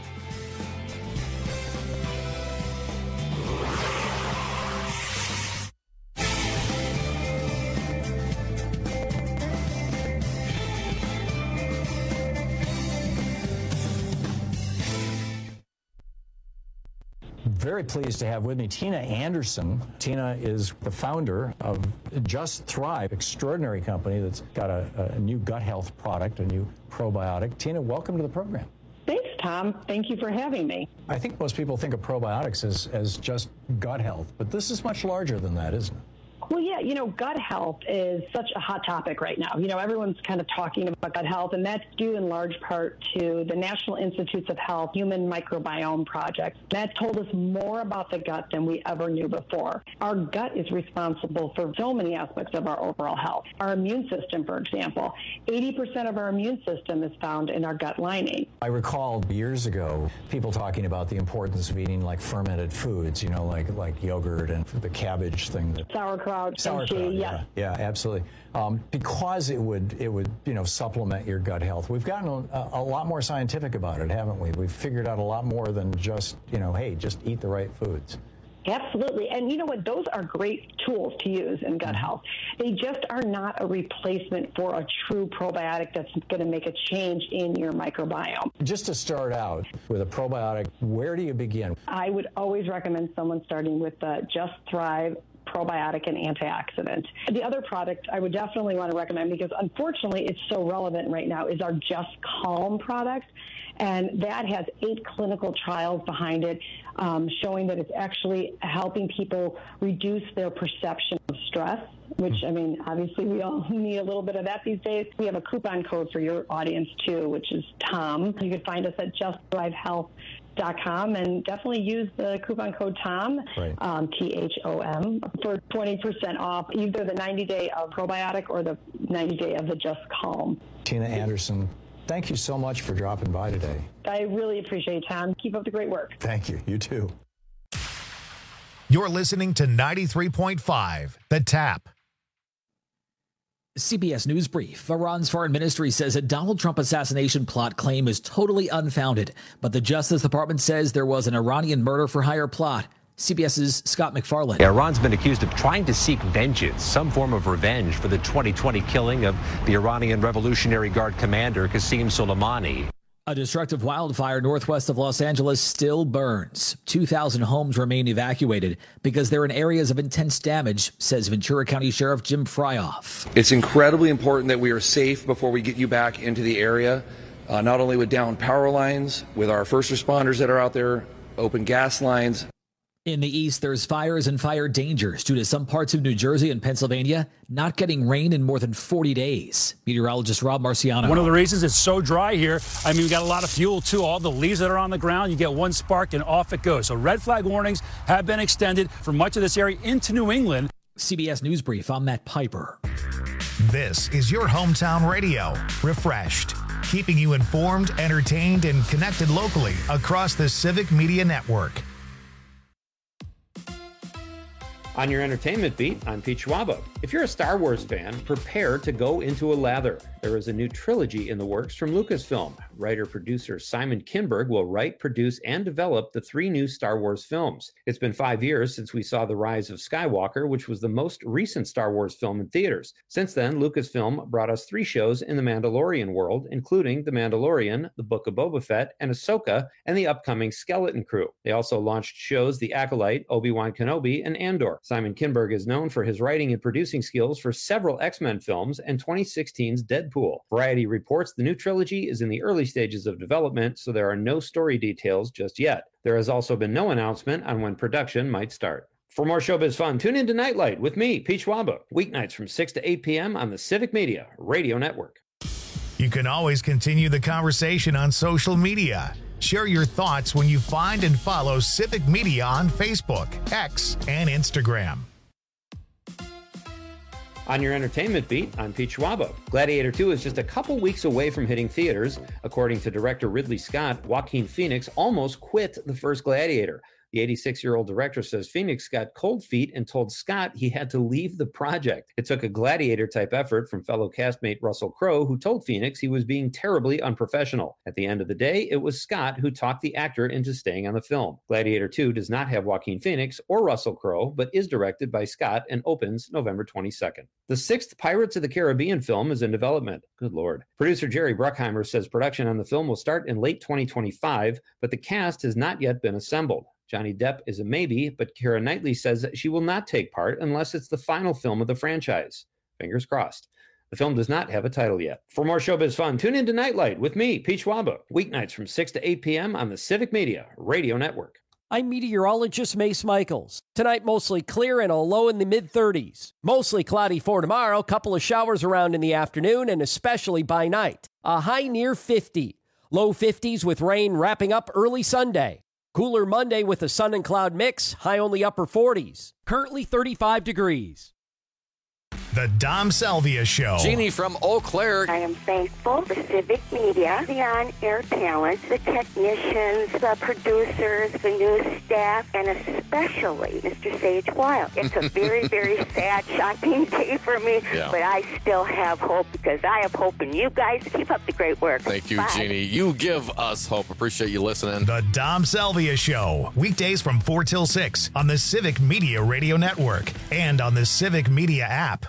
Very pleased to have with me Tina Anderson. Tina is the founder of Just Thrive, extraordinary company that's got a, a new gut health product, a new probiotic. Tina, welcome to the program. Thanks, Tom. Thank you for having me. I think most people think of probiotics as, as just gut health, but this is much larger than that, isn't it? Well, yeah, you know, gut health is such a hot topic right now. You know, everyone's kind of talking about gut health, and that's due in large part to the National Institutes of Health Human Microbiome Project. That told us more about the gut than we ever knew before. Our gut is responsible for so many aspects of our overall health. Our immune system, for example, eighty percent of our immune system is found in our gut lining. I recall years ago people talking about the importance of eating like fermented foods, you know, like like yogurt and the cabbage thing. That Sauerkraut. Sauerkraut, yeah, yeah, absolutely. Um, because it would, it would, you know, supplement your gut health. We've gotten a, a lot more scientific about it, haven't we? We've figured out a lot more than just, you know, hey, just eat the right foods. Absolutely. And you know what? Those are great tools to use in gut health. They just are not a replacement for a true probiotic that's going to make a change in your microbiome. Just to start out with a probiotic, where do you begin? I would always recommend someone starting with the Just Thrive probiotic and antioxidant. The other product I would definitely want to recommend, because unfortunately it's so relevant right now, is our Just Calm product. And that has eight clinical trials behind it, um, showing that it's actually helping people reduce their perception of stress, which, I mean, obviously we all need a little bit of that these days. We have a coupon code for your audience, too, which is TOM. You can find us at just thrive health dot com and definitely use the coupon code TOM, right. um, T H O M, for twenty percent off either the ninety day of probiotic or the ninety day of the Just Calm. Tina Anderson, thank you so much for dropping by today. I really appreciate it, Tom. Keep up the great work. Thank you. You too. You're listening to ninety-three point five, The Tap. C B S News Brief. Iran's foreign ministry says a Donald Trump assassination plot claim is totally unfounded, but the Justice Department says there was an Iranian murder-for-hire plot. CBS's Scott McFarland. Iran's been accused of trying to seek vengeance, some form of revenge for the twenty twenty killing of the Iranian Revolutionary Guard commander Qasem Soleimani. A destructive wildfire northwest of Los Angeles still burns. two thousand homes remain evacuated because they're in areas of intense damage, says Ventura County Sheriff Jim Fryoff. It's incredibly important that we are safe before we get you back into the area, uh, not only with downed power lines, with our first responders that are out there, open gas lines. In the east, there's fires and fire dangers due to some parts of New Jersey and Pennsylvania not getting rain in more than forty days. Meteorologist Rob Marciano. One of the reasons it's so dry here, I mean, we got a lot of fuel, too. All the leaves that are on the ground, you get one spark and off it goes. So red flag warnings have been extended for much of this area into New England. C B S News Brief, I'm Matt Piper. This is your hometown radio, refreshed, keeping you informed, entertained, and connected locally across the Civic Media Network. On your entertainment beat, I'm Pete Schwaba. If you're a Star Wars fan, prepare to go into a lather. There is a new trilogy in the works from Lucasfilm. Writer-producer Simon Kinberg will write, produce, and develop the three new Star Wars films. It's been five years since we saw The Rise of Skywalker, which was the most recent Star Wars film in theaters. Since then, Lucasfilm brought us three shows in the Mandalorian world, including The Mandalorian, The Book of Boba Fett, and Ahsoka, and the upcoming Skeleton Crew. They also launched shows The Acolyte, Obi-Wan Kenobi, and Andor. Simon Kinberg is known for his writing and producing skills for several X-Men films and twenty sixteen's Deadpool. Variety reports the new trilogy is in the early stages of development, so there are no story details just yet. There has also been no announcement on when production might start. For more showbiz fun, tune in to Nightlight with me, Pete Schwaba, weeknights from six to eight p.m. on the Civic Media Radio Network. You can always continue the conversation on social media. Share your thoughts when you find and follow Civic Media on Facebook, X, and Instagram. On your entertainment beat, I'm Pete Schwaba. Gladiator two is just a couple weeks away from hitting theaters. According to director Ridley Scott, Joaquin Phoenix almost quit the first Gladiator. The eighty-six-year-old director says Phoenix got cold feet and told Scott he had to leave the project. It took a Gladiator-type effort from fellow castmate Russell Crowe, who told Phoenix he was being terribly unprofessional. At the end of the day, it was Scott who talked the actor into staying on the film. Gladiator two does not have Joaquin Phoenix or Russell Crowe, but is directed by Scott and opens November twenty-second. The sixth Pirates of the Caribbean film is in development. Good Lord. Producer Jerry Bruckheimer says production on the film will start in late twenty twenty-five, but the cast has not yet been assembled. Johnny Depp is a maybe, but Keira Knightley says that she will not take part unless it's the final film of the franchise. Fingers crossed. The film does not have a title yet. For more showbiz fun, tune in to Nightlight with me, Pete Schwaba, weeknights from six to eight p.m. on the Civic Media Radio Network. I'm meteorologist Mace Michaels. Tonight, mostly clear and a low in the mid-thirties. Mostly cloudy for tomorrow, couple of showers around in the afternoon and especially by night. A high near fifty. Low fifties with rain wrapping up early Sunday. Cooler Monday with a sun and cloud mix, high only upper forties. Currently thirty-five degrees. The Dom Salvia Show. Jeannie from Eau Claire. I am thankful for Civic Media, the on-air talent, the technicians, the producers, the news staff, and especially Mister Sage Wild. It's a very, very sad, shocking day for me, yeah. But I still have hope because I have hope in you guys. Keep up the great work. Thank you, Bye. Jeannie. You give us hope. Appreciate you listening. The Dom Salvia Show. Weekdays from four till six on the Civic Media Radio Network and on the Civic Media app.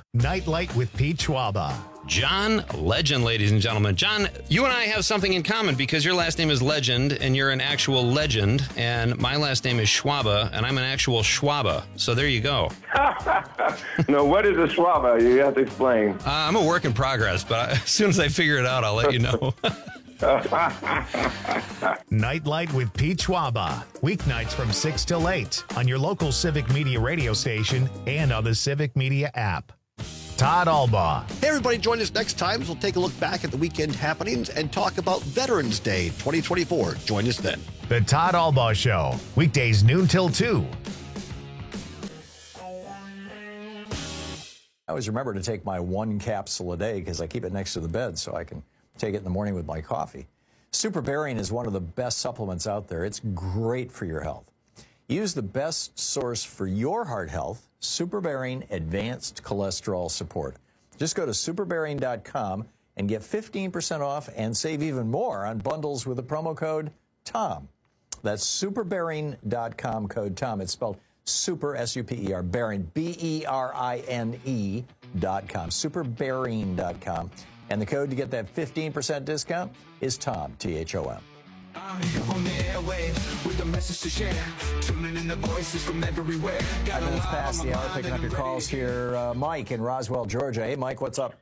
Nightlight with Pete Schwaba. John Legend, ladies and gentlemen. John, you and I have something in common because your last name is Legend and you're an actual legend, and my last name is Schwaba and I'm an actual Schwaba. So there you go. No, what is a Schwaba? You have to explain. Uh, I'm a work in progress, but as soon as I figure it out, I'll let you know. Nightlight with Pete Schwaba. Weeknights from six till eight on your local Civic Media radio station and on the Civic Media app. Todd Albaugh. Hey, everybody, join us next time as we'll take a look back at the weekend happenings and talk about Veterans Day twenty twenty-four. Join us then. The Todd Albaugh Show. Weekdays noon till two. I always remember to take my one capsule a day because I keep it next to the bed so I can take it in the morning with my coffee. Super Bearing is one of the best supplements out there. It's great for your health. Use the best source for your heart health, Super Bearing Advanced Cholesterol Support. Just go to super bearing dot com and get fifteen percent off and save even more on bundles with the promo code TOM. That's super bearing dot com, code TOM. It's spelled super, S U P E R, Bearing, B E R I N E dot com, super bearing dot com. And the code to get that fifteen percent discount is TOM, T H O M. I'm here on the airwaves with a message to share. Tuning in the voices from everywhere. Five minutes past the hour, picking up your calls here. Uh, Mike in Roswell, Georgia. Hey, Mike, what's up?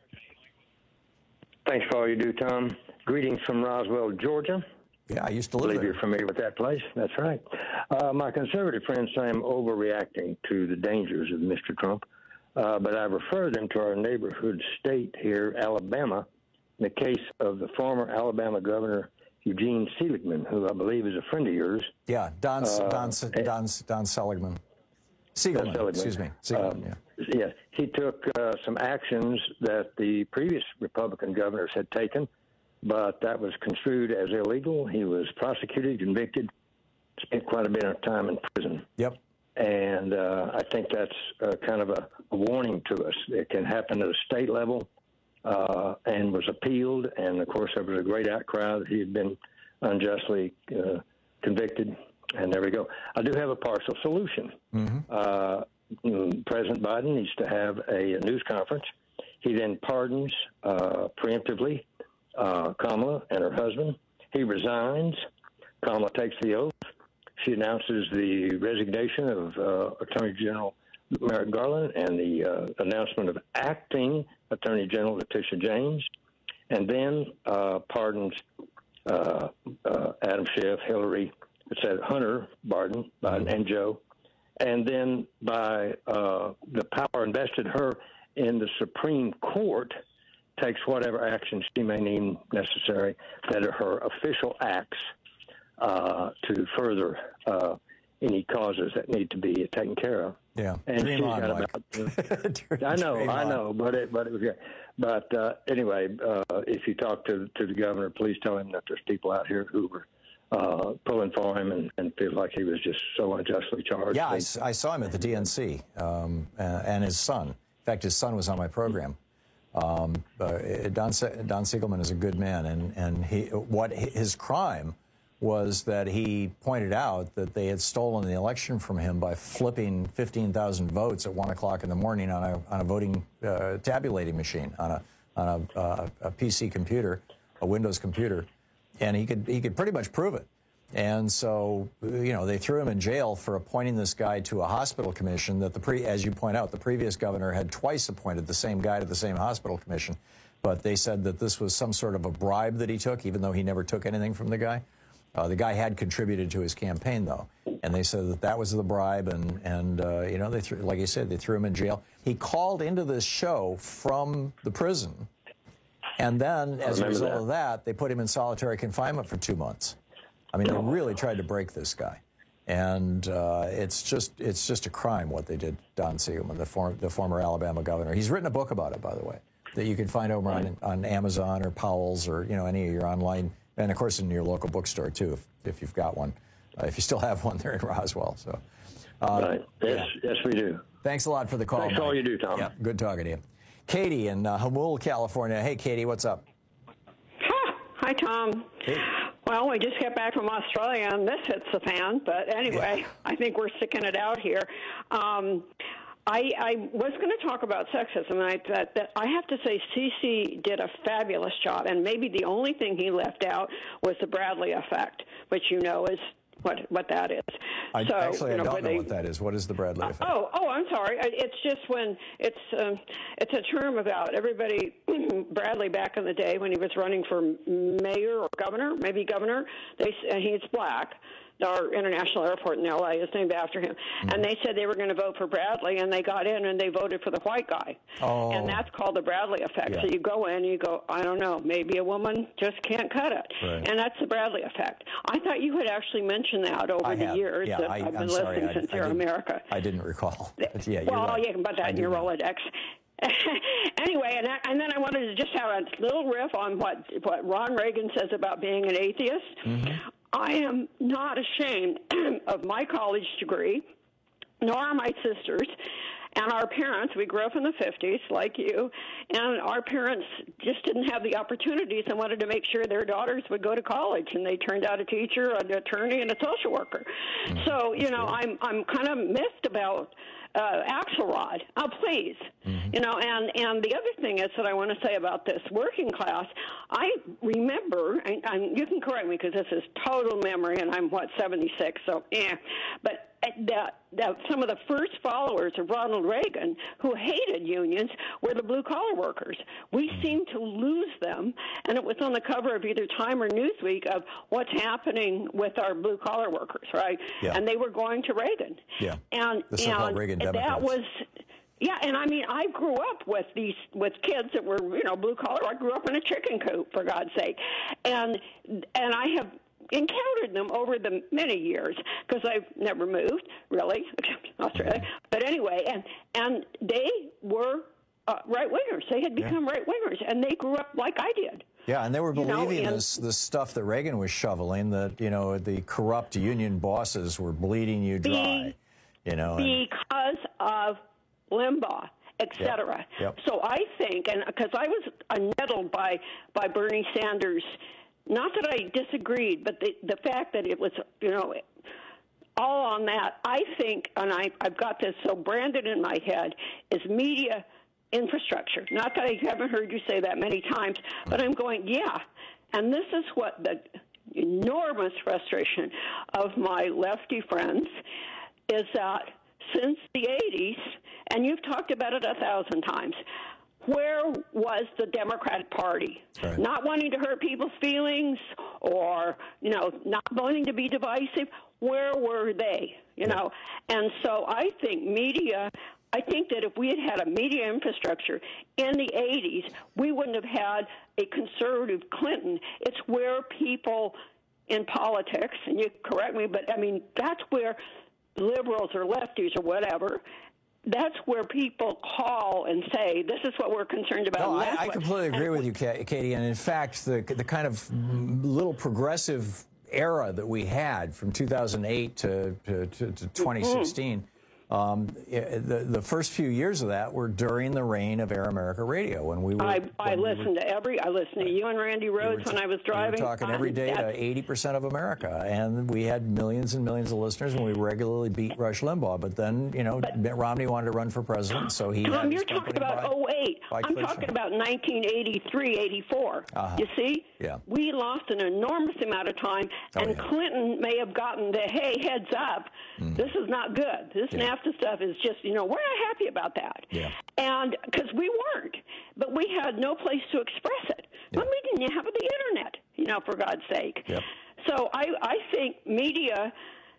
Thanks for all you do, Tom. Greetings from Roswell, Georgia. Yeah, I used to live I believe there. You're familiar with that place. That's right. Uh, my conservative friends say I'm overreacting to the dangers of Mister Trump, uh, but I refer them to our neighborhood state here, Alabama, in the case of the former Alabama governor, Eugene Seligman, who I believe is a friend of yours. Yeah, Don uh, Don Don Don Seligman. Seligman, Seligman. excuse me. Seligman, uh, yeah. Yes, he took uh, some actions that the previous Republican governors had taken, but that was construed as illegal. He was prosecuted, convicted, spent quite a bit of time in prison. Yep. And uh, I think that's uh, kind of a, a warning to us. It can happen at a state level. Uh, and was appealed, and of course there was a great outcry that he had been unjustly uh, convicted, and there we go. I do have a partial solution. Mm-hmm. Uh, President Biden needs to have a, a news conference. He then pardons uh, preemptively uh, Kamala and her husband. He resigns. Kamala takes the oath. She announces the resignation of uh, Attorney General Merrick Garland and the uh, announcement of acting Attorney General Letitia James, and then uh, pardons uh, uh, Adam Schiff, Hillary, et cetera, Hunter Biden, Biden, and Joe, and then by uh, the power invested her in the Supreme Court, takes whatever actions she may deem necessary that are her official acts uh, to further uh, any causes that need to be taken care of. Yeah, and dream she's on, got Mike. about. I know, Dream I on. know, but it, but it was great. But uh, anyway, uh, if you talk to to the governor, please tell him that there's people out here who were uh, pulling for him and, and feel like he was just so unjustly charged. Yeah, I, s- I saw him at the D N C, um, uh, and his son. In fact, his son was on my program. Um, uh, Don Se- Don Siegelman is a good man, and and he what his crime was that he pointed out that they had stolen the election from him by flipping fifteen thousand votes at one o'clock in the morning on a on a voting uh, tabulating machine on a on a, uh, a P C computer, a Windows computer, and he could he could pretty much prove it. And so, you know, they threw him in jail for appointing this guy to a hospital commission that the pre, as you point out, the previous governor had twice appointed the same guy to the same hospital commission, but they said that this was some sort of a bribe that he took, even though he never took anything from the guy. Uh, the guy had contributed to his campaign, though, and they said that that was the bribe, and, and uh, you know, they threw, like you said, they threw him in jail. He called into this show from the prison, and then, as a result that. of that, they put him in solitary confinement for two months. I mean, they really tried to break this guy, and uh, it's just it's just a crime what they did, Don Siegelman, the, form, the former Alabama governor. He's written a book about it, by the way, that you can find over on, on Amazon or Powell's or, you know, any of your online. And, of course, in your local bookstore, too, if, if you've got one. Uh, if you still have one there in Roswell. So, uh, right. Yes, yeah. yes, we do. Thanks a lot for the call. Thanks for all Mike. you do, Tom. Yeah, good talking to you. Katie in uh, Hamul, California. Hey, Katie, what's up? Hi, Tom. Hey. Well, we just got back from Australia, and this hits the fan. But anyway, Yeah. I think we're sticking it out here. Um, I, I was going to talk about sexism, and I, that, that I have to say C C did a fabulous job, and maybe the only thing he left out was the Bradley effect, which you know is what what that is. I, so, actually, you know, I don't know they, what that is. What is the Bradley uh, effect? Oh, oh, I'm sorry. I- It's just when it's um, it's a term about everybody. Bradley back in the day when he was running for mayor or governor, maybe governor. They and he's black. Our international airport in L A is named after him. Mm-hmm. And they said they were going to vote for Bradley, and they got in and they voted for the white guy. Oh. And that's called the Bradley effect. Yeah. So you go in and you go, I don't know, maybe a woman just can't cut it. Right. And that's the Bradley effect. I thought you had actually mentioned that over I the have. years. Yeah, that I, I've been I'm listening sorry. since I, I Air didn't- America. I didn't recall. But yeah, you're well, right. you can put that I in do your know. Rolodex. Anyway, and, I, and then I wanted to just have a little riff on what, what Ron Reagan says about being an atheist. Mm-hmm. I am not ashamed of my college degree, nor are my sisters. And our parents, we grew up in the fifties, like you, and our parents just didn't have the opportunities and wanted to make sure their daughters would go to college, and they turned out a teacher, an attorney, and a social worker. Mm-hmm. So, you know, I'm I'm kind of miffed about uh, Axelrod. Oh, please. Mm-hmm. You know, and, and the other thing is that I want to say about this working class, I remember, and, and you can correct me because this is total memory, and I'm, what, seventy-six, so, eh, but that, that some of the first followers of Ronald Reagan who hated unions were the blue-collar workers. We mm-hmm. seem to lose them, and it was on the cover of either Time or Newsweek of what's happening with our blue-collar workers, right? Yeah. And they were going to Reagan. Yeah. And, the so-called and Reagan that Democrats. was... Yeah, and I mean, I grew up with these with kids that were, you know, blue collar. I grew up in a chicken coop, for God's sake, and and I have encountered them over the many years because I've never moved really, except Australia. But anyway, and and they were uh, right wingers. They had become yeah. right wingers, and they grew up like I did. Yeah, and they were believing you know, and, this this stuff that Reagan was shoveling, that, you know, the corrupt union bosses were bleeding you dry, the, you know. And, because of Limbaugh, et cetera. Yep. Yep. So I think, and because I was nettled by by Bernie Sanders, not that I disagreed, but the the fact that it was, you know, all on that. I think, and I I've got this so branded in my head, is media infrastructure. Not that I haven't heard you say that many times, but I'm going, yeah. And this is what the enormous frustration of my lefty friends is that since the eighties, and you've talked about it a thousand times, where was the Democratic Party? Right. Not wanting to hurt people's feelings or, you know, not wanting to be divisive. Where were they? You yeah. know? And so I think media, I think that if we had had a media infrastructure in the eighties, we wouldn't have had a conservative Clinton. It's where people in politics, and you correct me, but I mean, that's where liberals or lefties or whatever, that's where people call and say, this is what we're concerned about. No, I, I completely agree and with you, Katie. And in fact, the the kind of little progressive era that we had from two thousand eight to, to, to, to twenty sixteen, mm-hmm. Um, the, the first few years of that were during the reign of Air America Radio. When we were, I, I we listened were, to every, I listened to you and Randy Rhodes when I was driving. We were talking every day to eighty percent of America, and we had millions and millions of listeners, and we regularly beat Rush Limbaugh. But then, you know, but, Mitt Romney wanted to run for president, so he Tom, had you're talking about by, oh eight. by I'm talking about nineteen eighty-three, eighty-four. Uh-huh. You see? Yeah. We lost an enormous amount of time, oh, and yeah. Clinton may have gotten the, hey, heads up, mm. this is not good. This yeah. NAFTA stuff is just, you know, we're not happy about that. Yeah. And because we weren't, but we had no place to express it. Yeah. But we didn't have the internet, you know, for God's sake. Yep. So I, I think media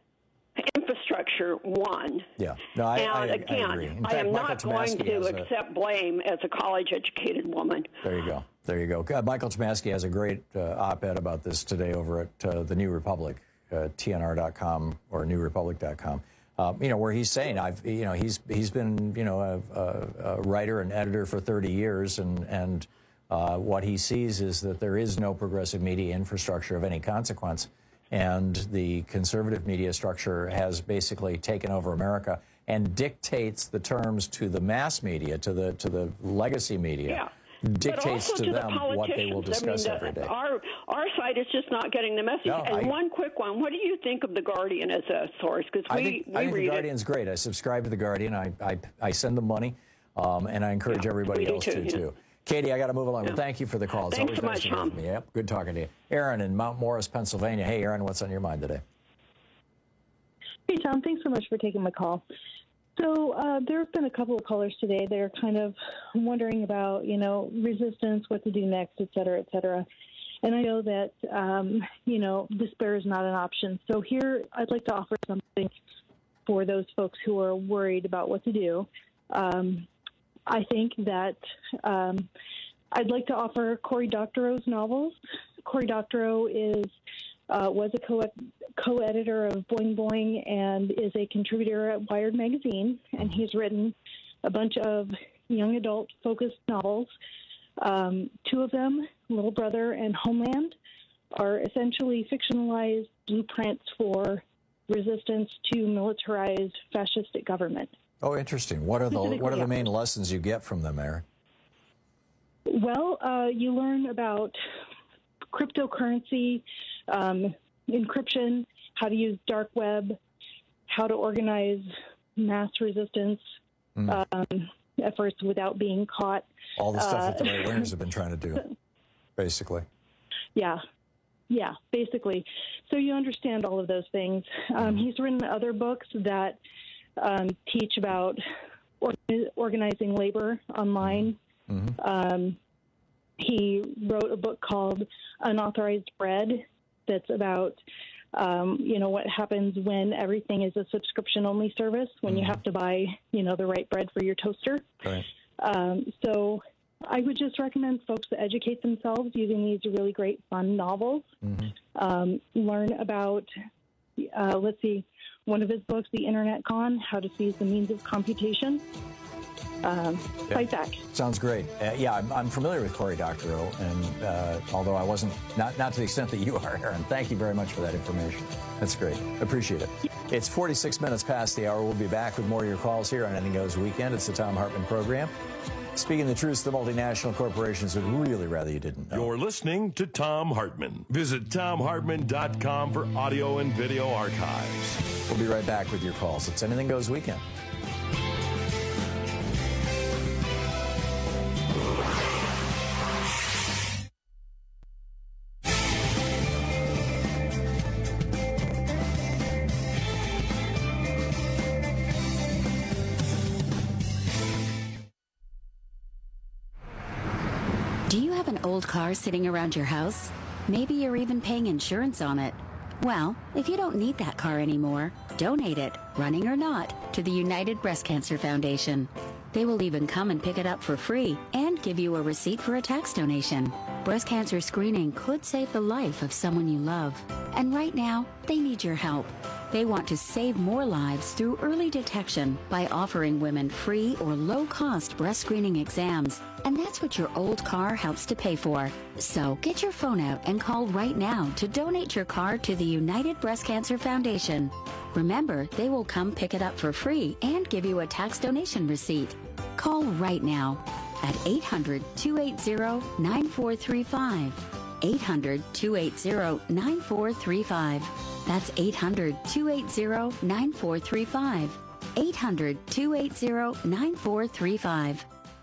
infrastructure won. Yeah. No, I, and I, again, I agree. In I fact, am Michael not going Tomasky to a, accept blame as a college-educated woman. There you go. There you go. Uh, Michael Tomasky has a great uh, op-ed about this today over at uh, the New Republic, uh, T N R dot com or New Republic dot com. Uh, you know, where he's saying, I've, you know, he's he's been, you know, a, a, a writer and editor for thirty years, and and uh, what he sees is that there is no progressive media infrastructure of any consequence, and the conservative media structure has basically taken over America and dictates the terms to the mass media, to the to the legacy media. Yeah. dictates but also to, to them the what they will discuss I mean, every day. Our our side is just not getting the message. No, and I, one quick one: what do you think of the Guardian as a source? Because we I think, we I think read the Guardian's it. great. I subscribe to the Guardian. I I, I send them money, um, and I encourage Yeah, everybody we do else too, to yeah. too. Katie, I got to move along. Yeah. Well, thank you for the call. It's Thanks always so nice much, to hear Tom. from you. Yep, good talking to you. Aaron in Mount Morris, Pennsylvania. Hey, Aaron, what's on your mind today? Hey, Tom. Thanks so much for taking my call. So uh, there have been a couple of callers today. They're kind of wondering about, you know, resistance, what to do next, et cetera, et cetera. And I know that, um, you know, despair is not an option. So here I'd like to offer something for those folks who are worried about what to do. Um, I think that um, I'd like to offer Cory Doctorow's novels. Cory Doctorow is uh, was a co- co-editor of Boing Boing and is a contributor at Wired Magazine, and he's written a bunch of young adult-focused novels. Um, two of them, Little Brother and Homeland, are essentially fictionalized blueprints for resistance to militarized fascistic government. Oh, interesting. What are the Specifically, what are the yeah. main lessons you get from them, Aaron? Well, uh, you learn about cryptocurrency, um, encryption, how to use dark web, how to organize mass resistance Mm. um, efforts without being caught. All the stuff Uh, that the right wingers have been trying to do, basically. Yeah, yeah, basically. So you understand all of those things. Um, he's written other books that um, teach about or- organizing labor online. Mm-hmm. Um, he wrote a book called Unauthorized Bread that's about, um, you know, what happens when everything is a subscription-only service, when Mm-hmm. you have to buy, you know, the right bread for your toaster. Right. Um, so I would just recommend folks to educate themselves using these really great, fun novels. Mm-hmm. Um, learn about, uh, let's see, one of his books, The Internet Con, How to Seize the Means of Computation. Um, Yeah. Fight back. Sounds great. Uh, yeah, I'm, I'm familiar with Cory Doctorow, and uh, although I wasn't, not, not to the extent that you are, Aaron, thank you very much for that information. That's great. Appreciate it. It's forty-six minutes past the hour. We'll be back with more of your calls here on Anything Goes Weekend. It's the Tom Hartman program. Speaking the truth, the multinational corporations would really rather you didn't know. You're listening to Tom Hartman. Visit tom hartman dot com for audio and video archives. We'll be right back with your calls. It's Anything Goes Weekend. Do you have an old car sitting around your house? Maybe you're even paying insurance on it. Well, if you don't need that car anymore, donate it, running or not, to the United Breast Cancer Foundation. They will even come and pick it up for free and give you a receipt for a tax donation. Breast cancer screening could save the life of someone you love. And right now, they need your help. They want to save more lives through early detection by offering women free or low-cost breast screening exams. And that's what your old car helps to pay for. So get your phone out and call right now to donate your car to the United Breast Cancer Foundation. Remember, they will come pick it up for free and give you a tax donation receipt. Call right now at eight hundred, two eight zero, nine four three five. eight hundred, two eight zero, nine four three five. That's eight hundred, two eight zero, nine four three five. eight hundred, two eight zero, nine four three five.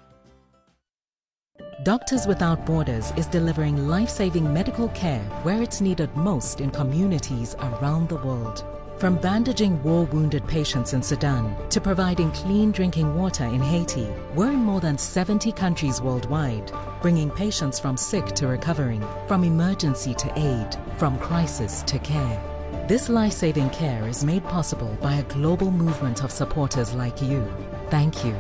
Doctors Without Borders is delivering life-saving medical care where it's needed most in communities around the world. From bandaging war-wounded patients in Sudan to providing clean drinking water in Haiti, we're in more than seventy countries worldwide, bringing patients from sick to recovering, from emergency to aid, from crisis to care. This life-saving care is made possible by a global movement of supporters like you. Thank you.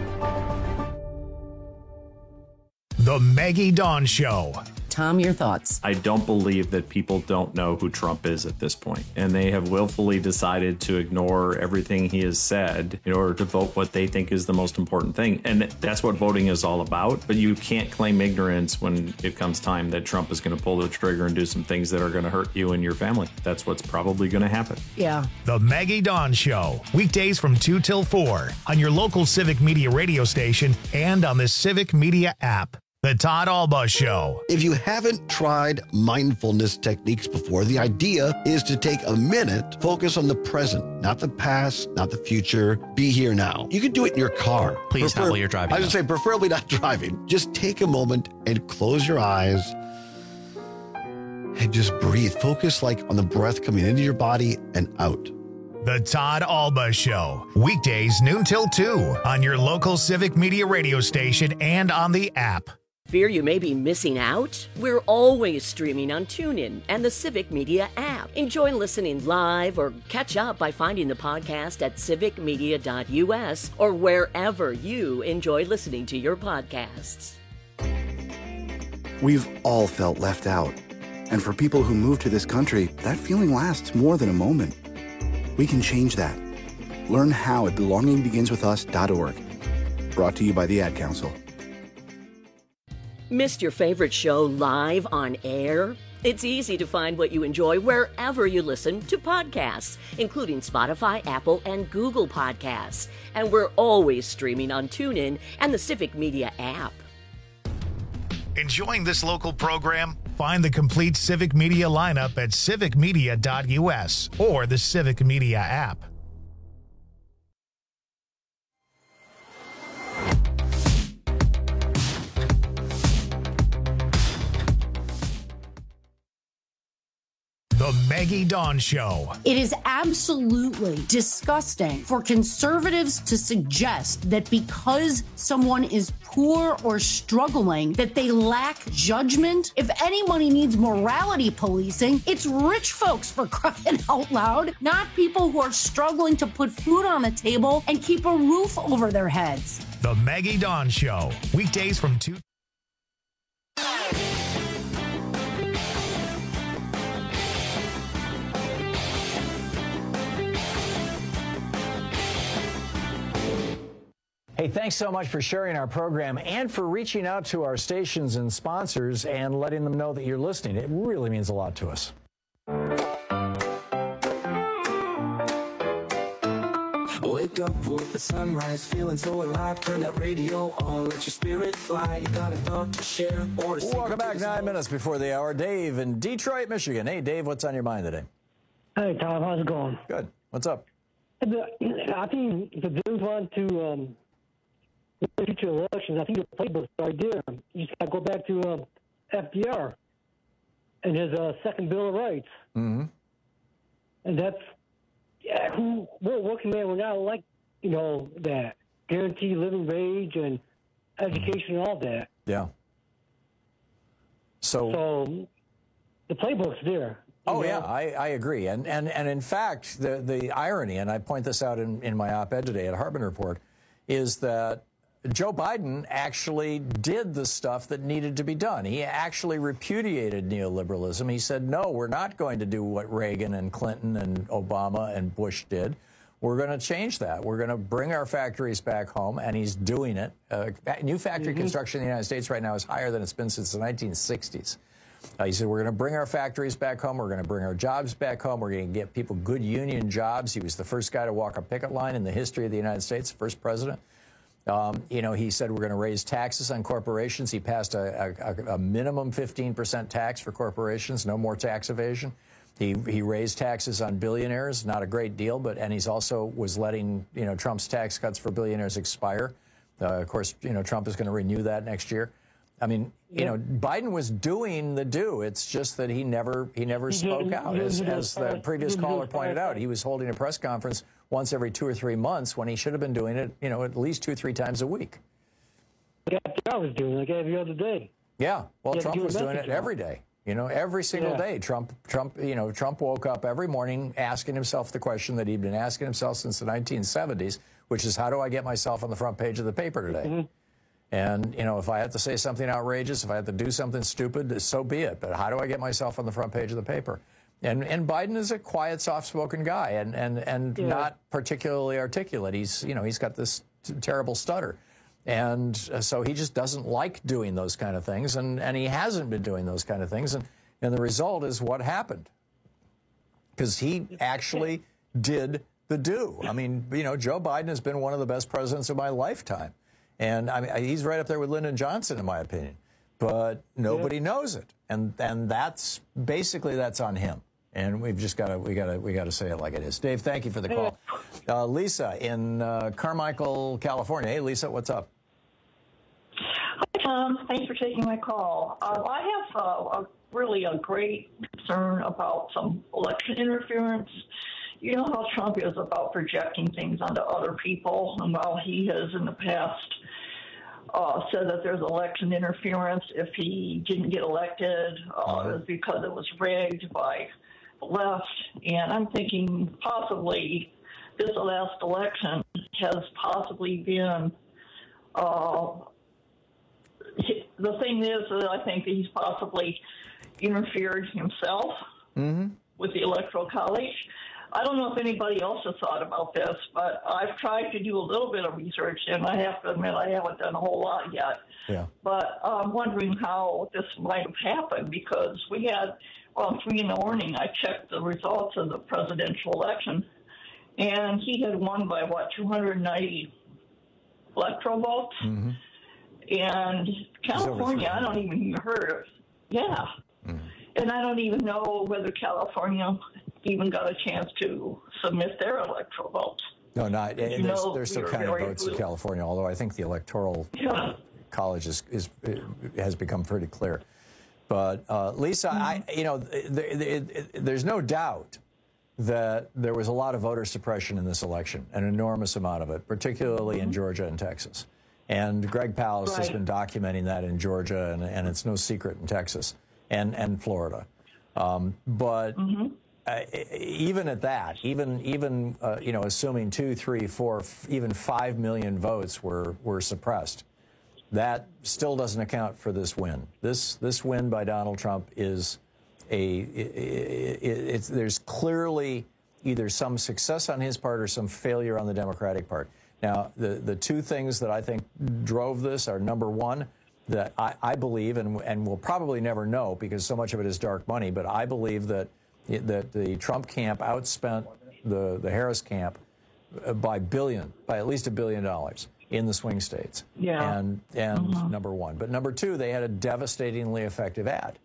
The Maggie Dawn Show. Tom, your thoughts? I don't believe that people don't know who Trump is at this point, and they have willfully decided to ignore everything he has said in order to vote what they think is the most important thing. And that's what voting is all about. But you can't claim ignorance when it comes time that Trump is going to pull the trigger and do some things that are going to hurt you and your family. That's what's probably going to happen. Yeah. The Maggie Dawn Show. Weekdays from two till four on your local Civic Media radio station and on the Civic Media app. The Todd Alba Show. If you haven't tried mindfulness techniques before, the idea is to take a minute, focus on the present, not the past, not the future. Be here now. You can do it in your car. Please, Prefer- not while you're driving. I would say preferably not driving. Just take a moment and close your eyes and just breathe. Focus like on the breath coming into your body and out. The Todd Alba Show. Weekdays noon till two on your local Civic Media radio station and on the app. Fear you may be missing out? We're always streaming on TuneIn and the Civic Media app. Enjoy listening live or catch up by finding the podcast at civic media dot u s or wherever you enjoy listening to your podcasts. We've all felt left out. And for people who move to this country, that feeling lasts more than a moment. We can change that. Learn how at belonging begins with us dot org. Brought to you by the Ad Council. Missed your favorite show live on air? It's easy to find what you enjoy wherever you listen to podcasts, including Spotify, Apple, and Google Podcasts. And we're always streaming on TuneIn and the Civic Media app. Enjoying this local program? Find the complete Civic Media lineup at civic media dot u s or the Civic Media app. The Maggie Dawn Show. It is absolutely disgusting for conservatives to suggest that because someone is poor or struggling, that they lack judgment. If anybody needs morality policing, it's rich folks, for crying out loud, not people who are struggling to put food on the table and keep a roof over their heads. The Maggie Dawn Show. Weekdays from two. Hey, thanks so much for sharing our program and for reaching out to our stations and sponsors and letting them know that you're listening. It really means a lot to us. Wake up with the sunrise, feeling so alive. Turn that radio on, let your spirit fly. You got a thought to share or a Welcome back, nine minutes before the hour. Dave in Detroit, Michigan. Hey, Dave, what's on your mind today? Hey, Tom, how's it going? Good. What's up? I think if the Dems want to um, future elections, I think the playbook's right there. You just got to go back to um, F D R and his uh, second Bill of Rights. Mm-hmm. And that's yeah, who what working man would not like, you know, that guaranteed living wage and education and all that. Yeah. So, so the playbook's there. Oh, know? yeah, I, I agree. And, and and in fact, the, the irony, and I point this out in, in my op-ed today at Hartman Report, is that Joe Biden actually did the stuff that needed to be done. He actually repudiated neoliberalism. He said, no, we're not going to do what Reagan and Clinton and Obama and Bush did. We're going to change that. We're going to bring our factories back home, and he's doing it. Uh, new factory mm-hmm. construction in the United States right now is higher than it's been since the nineteen sixties. Uh, he said, we're going to bring our factories back home. We're going to bring our jobs back home. We're going to get people good union jobs. He was the first guy to walk a picket line in the history of the United States, first president. Um, you know, he said we're going to raise taxes on corporations. He passed a, a, a minimum fifteen percent tax for corporations, no more tax evasion. He he raised taxes on billionaires, not a great deal, but and he's also was letting, you know, Trump's tax cuts for billionaires expire. Uh, of course, you know, Trump is going to renew that next year. I mean, you know, Biden was doing the do. It's just that he never he never spoke out. As, as the previous caller pointed out, he was holding a press conference once every two or three months when he should have been doing it, you know, at least two or three times a week. Like I was doing like every other day. Yeah, well, Trump was doing it every day. You know, every single yeah. day. Trump, Trump, you know, Trump woke up every morning asking himself the question that he'd been asking himself since the nineteen seventies, which is, how do I get myself on the front page of the paper today? Mm-hmm. And, you know, if I have to say something outrageous, if I have to do something stupid, so be it. But how do I get myself on the front page of the paper? And and Biden is a quiet, soft-spoken guy and and and yeah. not particularly articulate. He's, you know, he's got this t- terrible stutter. And uh, so he just doesn't like doing those kind of things. And, and he hasn't been doing those kind of things. And, and the result is what happened. Because he actually did the do. I mean, you know, Joe Biden has been one of the best presidents of my lifetime. And I mean, he's right up there with Lyndon Johnson, in my opinion. but nobody yeah. knows it, and and that's basically that's on him. And we've just got to we got to we got to say it like it is. Dave, thank you for the call. Uh, Lisa in uh, Carmichael, California. Hey, Lisa, what's up? Hi, Tom. Thanks for taking my call. Uh, I have uh, a really a great concern about some election interference. You know how Trump is about projecting things onto other people, and while he has in the past uh, said that there's election interference if he didn't get elected, uh, it was because it was rigged by the left. And I'm thinking possibly this last election has possibly been. Uh, the thing is that I think that he's possibly interfered himself mm-hmm. with the Electoral College. I don't know if anybody else has thought about this, but I've tried to do a little bit of research, and I have to admit I haven't done a whole lot yet. Yeah. But I'm wondering how this might have happened, because we had, well, three in the morning, I checked the results of the presidential election, and he had won by, what, two hundred ninety electoral votes? Mm-hmm. And California, I don't even heard of. Yeah. Mm-hmm. And I don't even know whether California even got a chance to submit their electoral votes. No, not. You There's, know, there's still we counting very votes blue. in California, although I think the Electoral yeah. College is, is has become pretty clear. But uh, Lisa, mm-hmm. I you know, th- th- th- th- there's no doubt that there was a lot of voter suppression in this election, an enormous amount of it, particularly mm-hmm. in Georgia and Texas. And Greg Palast right. has been documenting that in Georgia, and, and it's no secret in Texas and, and Florida. Um, but mm-hmm. uh, even at that, even even uh, you know, assuming two, three, four, f- even five million votes were were suppressed, that still doesn't account for this win. This this win by Donald Trump is a it, it, it's there's clearly either some success on his part or some failure on the Democratic part. Now, the, the two things that I think drove this are, number one, that I, I believe, and, and we'll probably never know because so much of it is dark money, but I believe that that the Trump camp outspent the, the Harris camp by billion, by at least a billion dollars in the swing states. Yeah. And, and mm-hmm. number one. But number two, they had a devastatingly effective ad.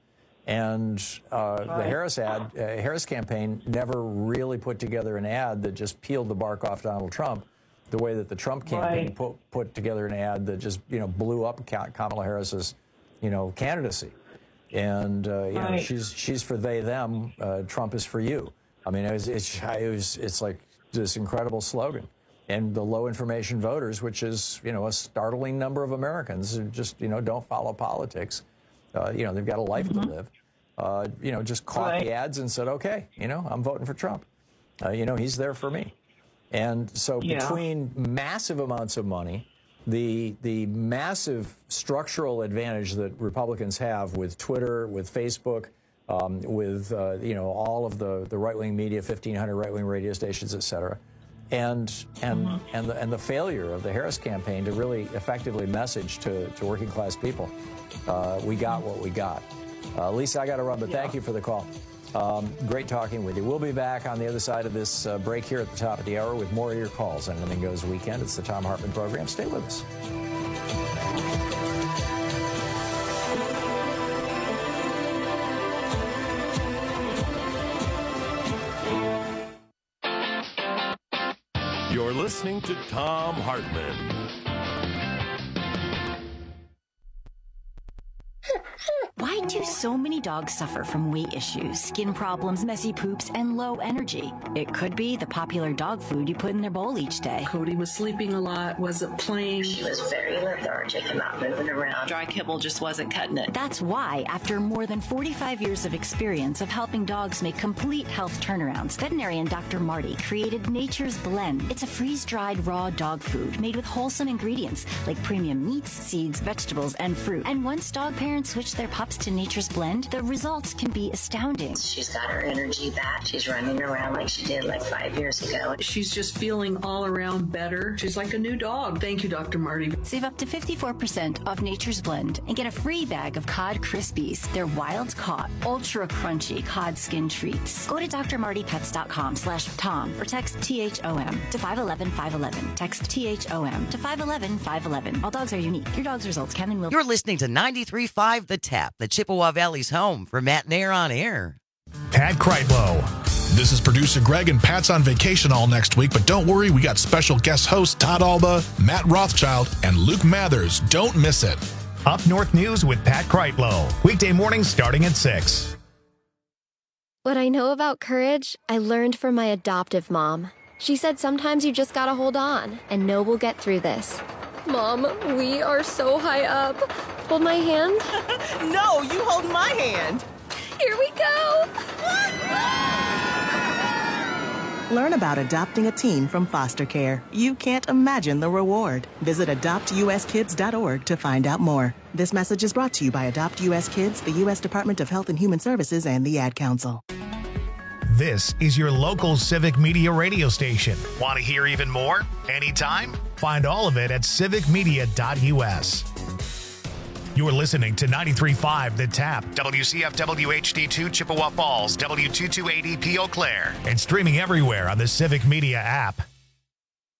And uh, right. the Harris ad, uh, Harris campaign never really put together an ad that just peeled the bark off Donald Trump, the way that the Trump campaign right. put, put together an ad that just, you know, blew up Kamala Harris's, you know, candidacy. And, uh, you right. know, she's she's for they, them. Uh, Trump is for you. I mean, it was, it's, it was, it's like this incredible slogan. And the low information voters, which is, you know, a startling number of Americans who just, you know, don't follow politics. Uh, you know, they've got a life mm-hmm. to live. Uh, you know, just caught right. the ads and said, okay, you know, I'm voting for Trump. Uh, you know, he's there for me. And so yeah. between massive amounts of money, the the massive structural advantage that Republicans have with Twitter, with Facebook, um, with, uh, you know, all of the, the right-wing media, fifteen hundred right-wing radio stations, et cetera, and and mm-hmm. and, the, and the failure of the Harris campaign to really effectively message to, to working-class people, uh, we got what we got. Uh, Lisa, I got to run, but yeah. thank you for the call. Um, great talking with you. We'll be back on the other side of this uh, break here at the top of the hour with more of your calls on Anything Goes Weekend. It's the Thom Hartmann Program. Stay with us. You're listening to Thom Hartmann. Why do so many dogs suffer from weight issues, skin problems, messy poops, and low energy? It could be the popular dog food you put in their bowl each day. Cody was sleeping a lot, wasn't playing. She was very lethargic and not moving around. Dry kibble just wasn't cutting it. That's why, after more than forty-five years of experience of helping dogs make complete health turnarounds, veterinarian Doctor Marty created Nature's Blend. It's a freeze-dried raw dog food made with wholesome ingredients like premium meats, seeds, vegetables, and fruit. And once dog parents switch their pups to Nature's Nature's Blend, the results can be astounding. She's got her energy back. She's running around like she did like five years ago. She's just feeling all around better. She's like a new dog. Thank you, Doctor Marty. Save up to fifty-four percent off Nature's Blend and get a free bag of Cod Krispies. They're wild caught, ultra crunchy cod skin treats. Go to d r marty pets dot com slash Tom or text T H O M to five one one five one one. Text T H O M to five one one five one one. All dogs are unique. Your dog's results can and will. You're listening to ninety-three point five The Tap, the Chippewa Valley's home for Matt Nair on Air. Pat Kreitlow. This is producer Greg, and Pat's on vacation all next week, but don't worry, we got special guest hosts Todd Alba, Matt Rothschild, and Luke Mathers. Don't miss it. Up North News with Pat Kreitlow. Weekday mornings starting at six. What I know about courage, I learned from my adoptive mom. She said sometimes you just gotta hold on and know we'll get through this. Mom, we are so high up. Hold my hand. No, you hold my hand. Here we go. Learn about adopting a teen from foster care. You can't imagine the reward. Visit adopt u s kids dot org to find out more. This message is brought to you by Adopt U S Kids, the U S Department of Health and Human Services, and the Ad Council. This is your local Civic Media radio station. Want to hear even more? Anytime? Find all of it at civic media dot u s. You're listening to ninety-three point five The Tap, W C F W H D two Chippewa Falls, W two two eight zero P Eau Claire, and streaming everywhere on the Civic Media app.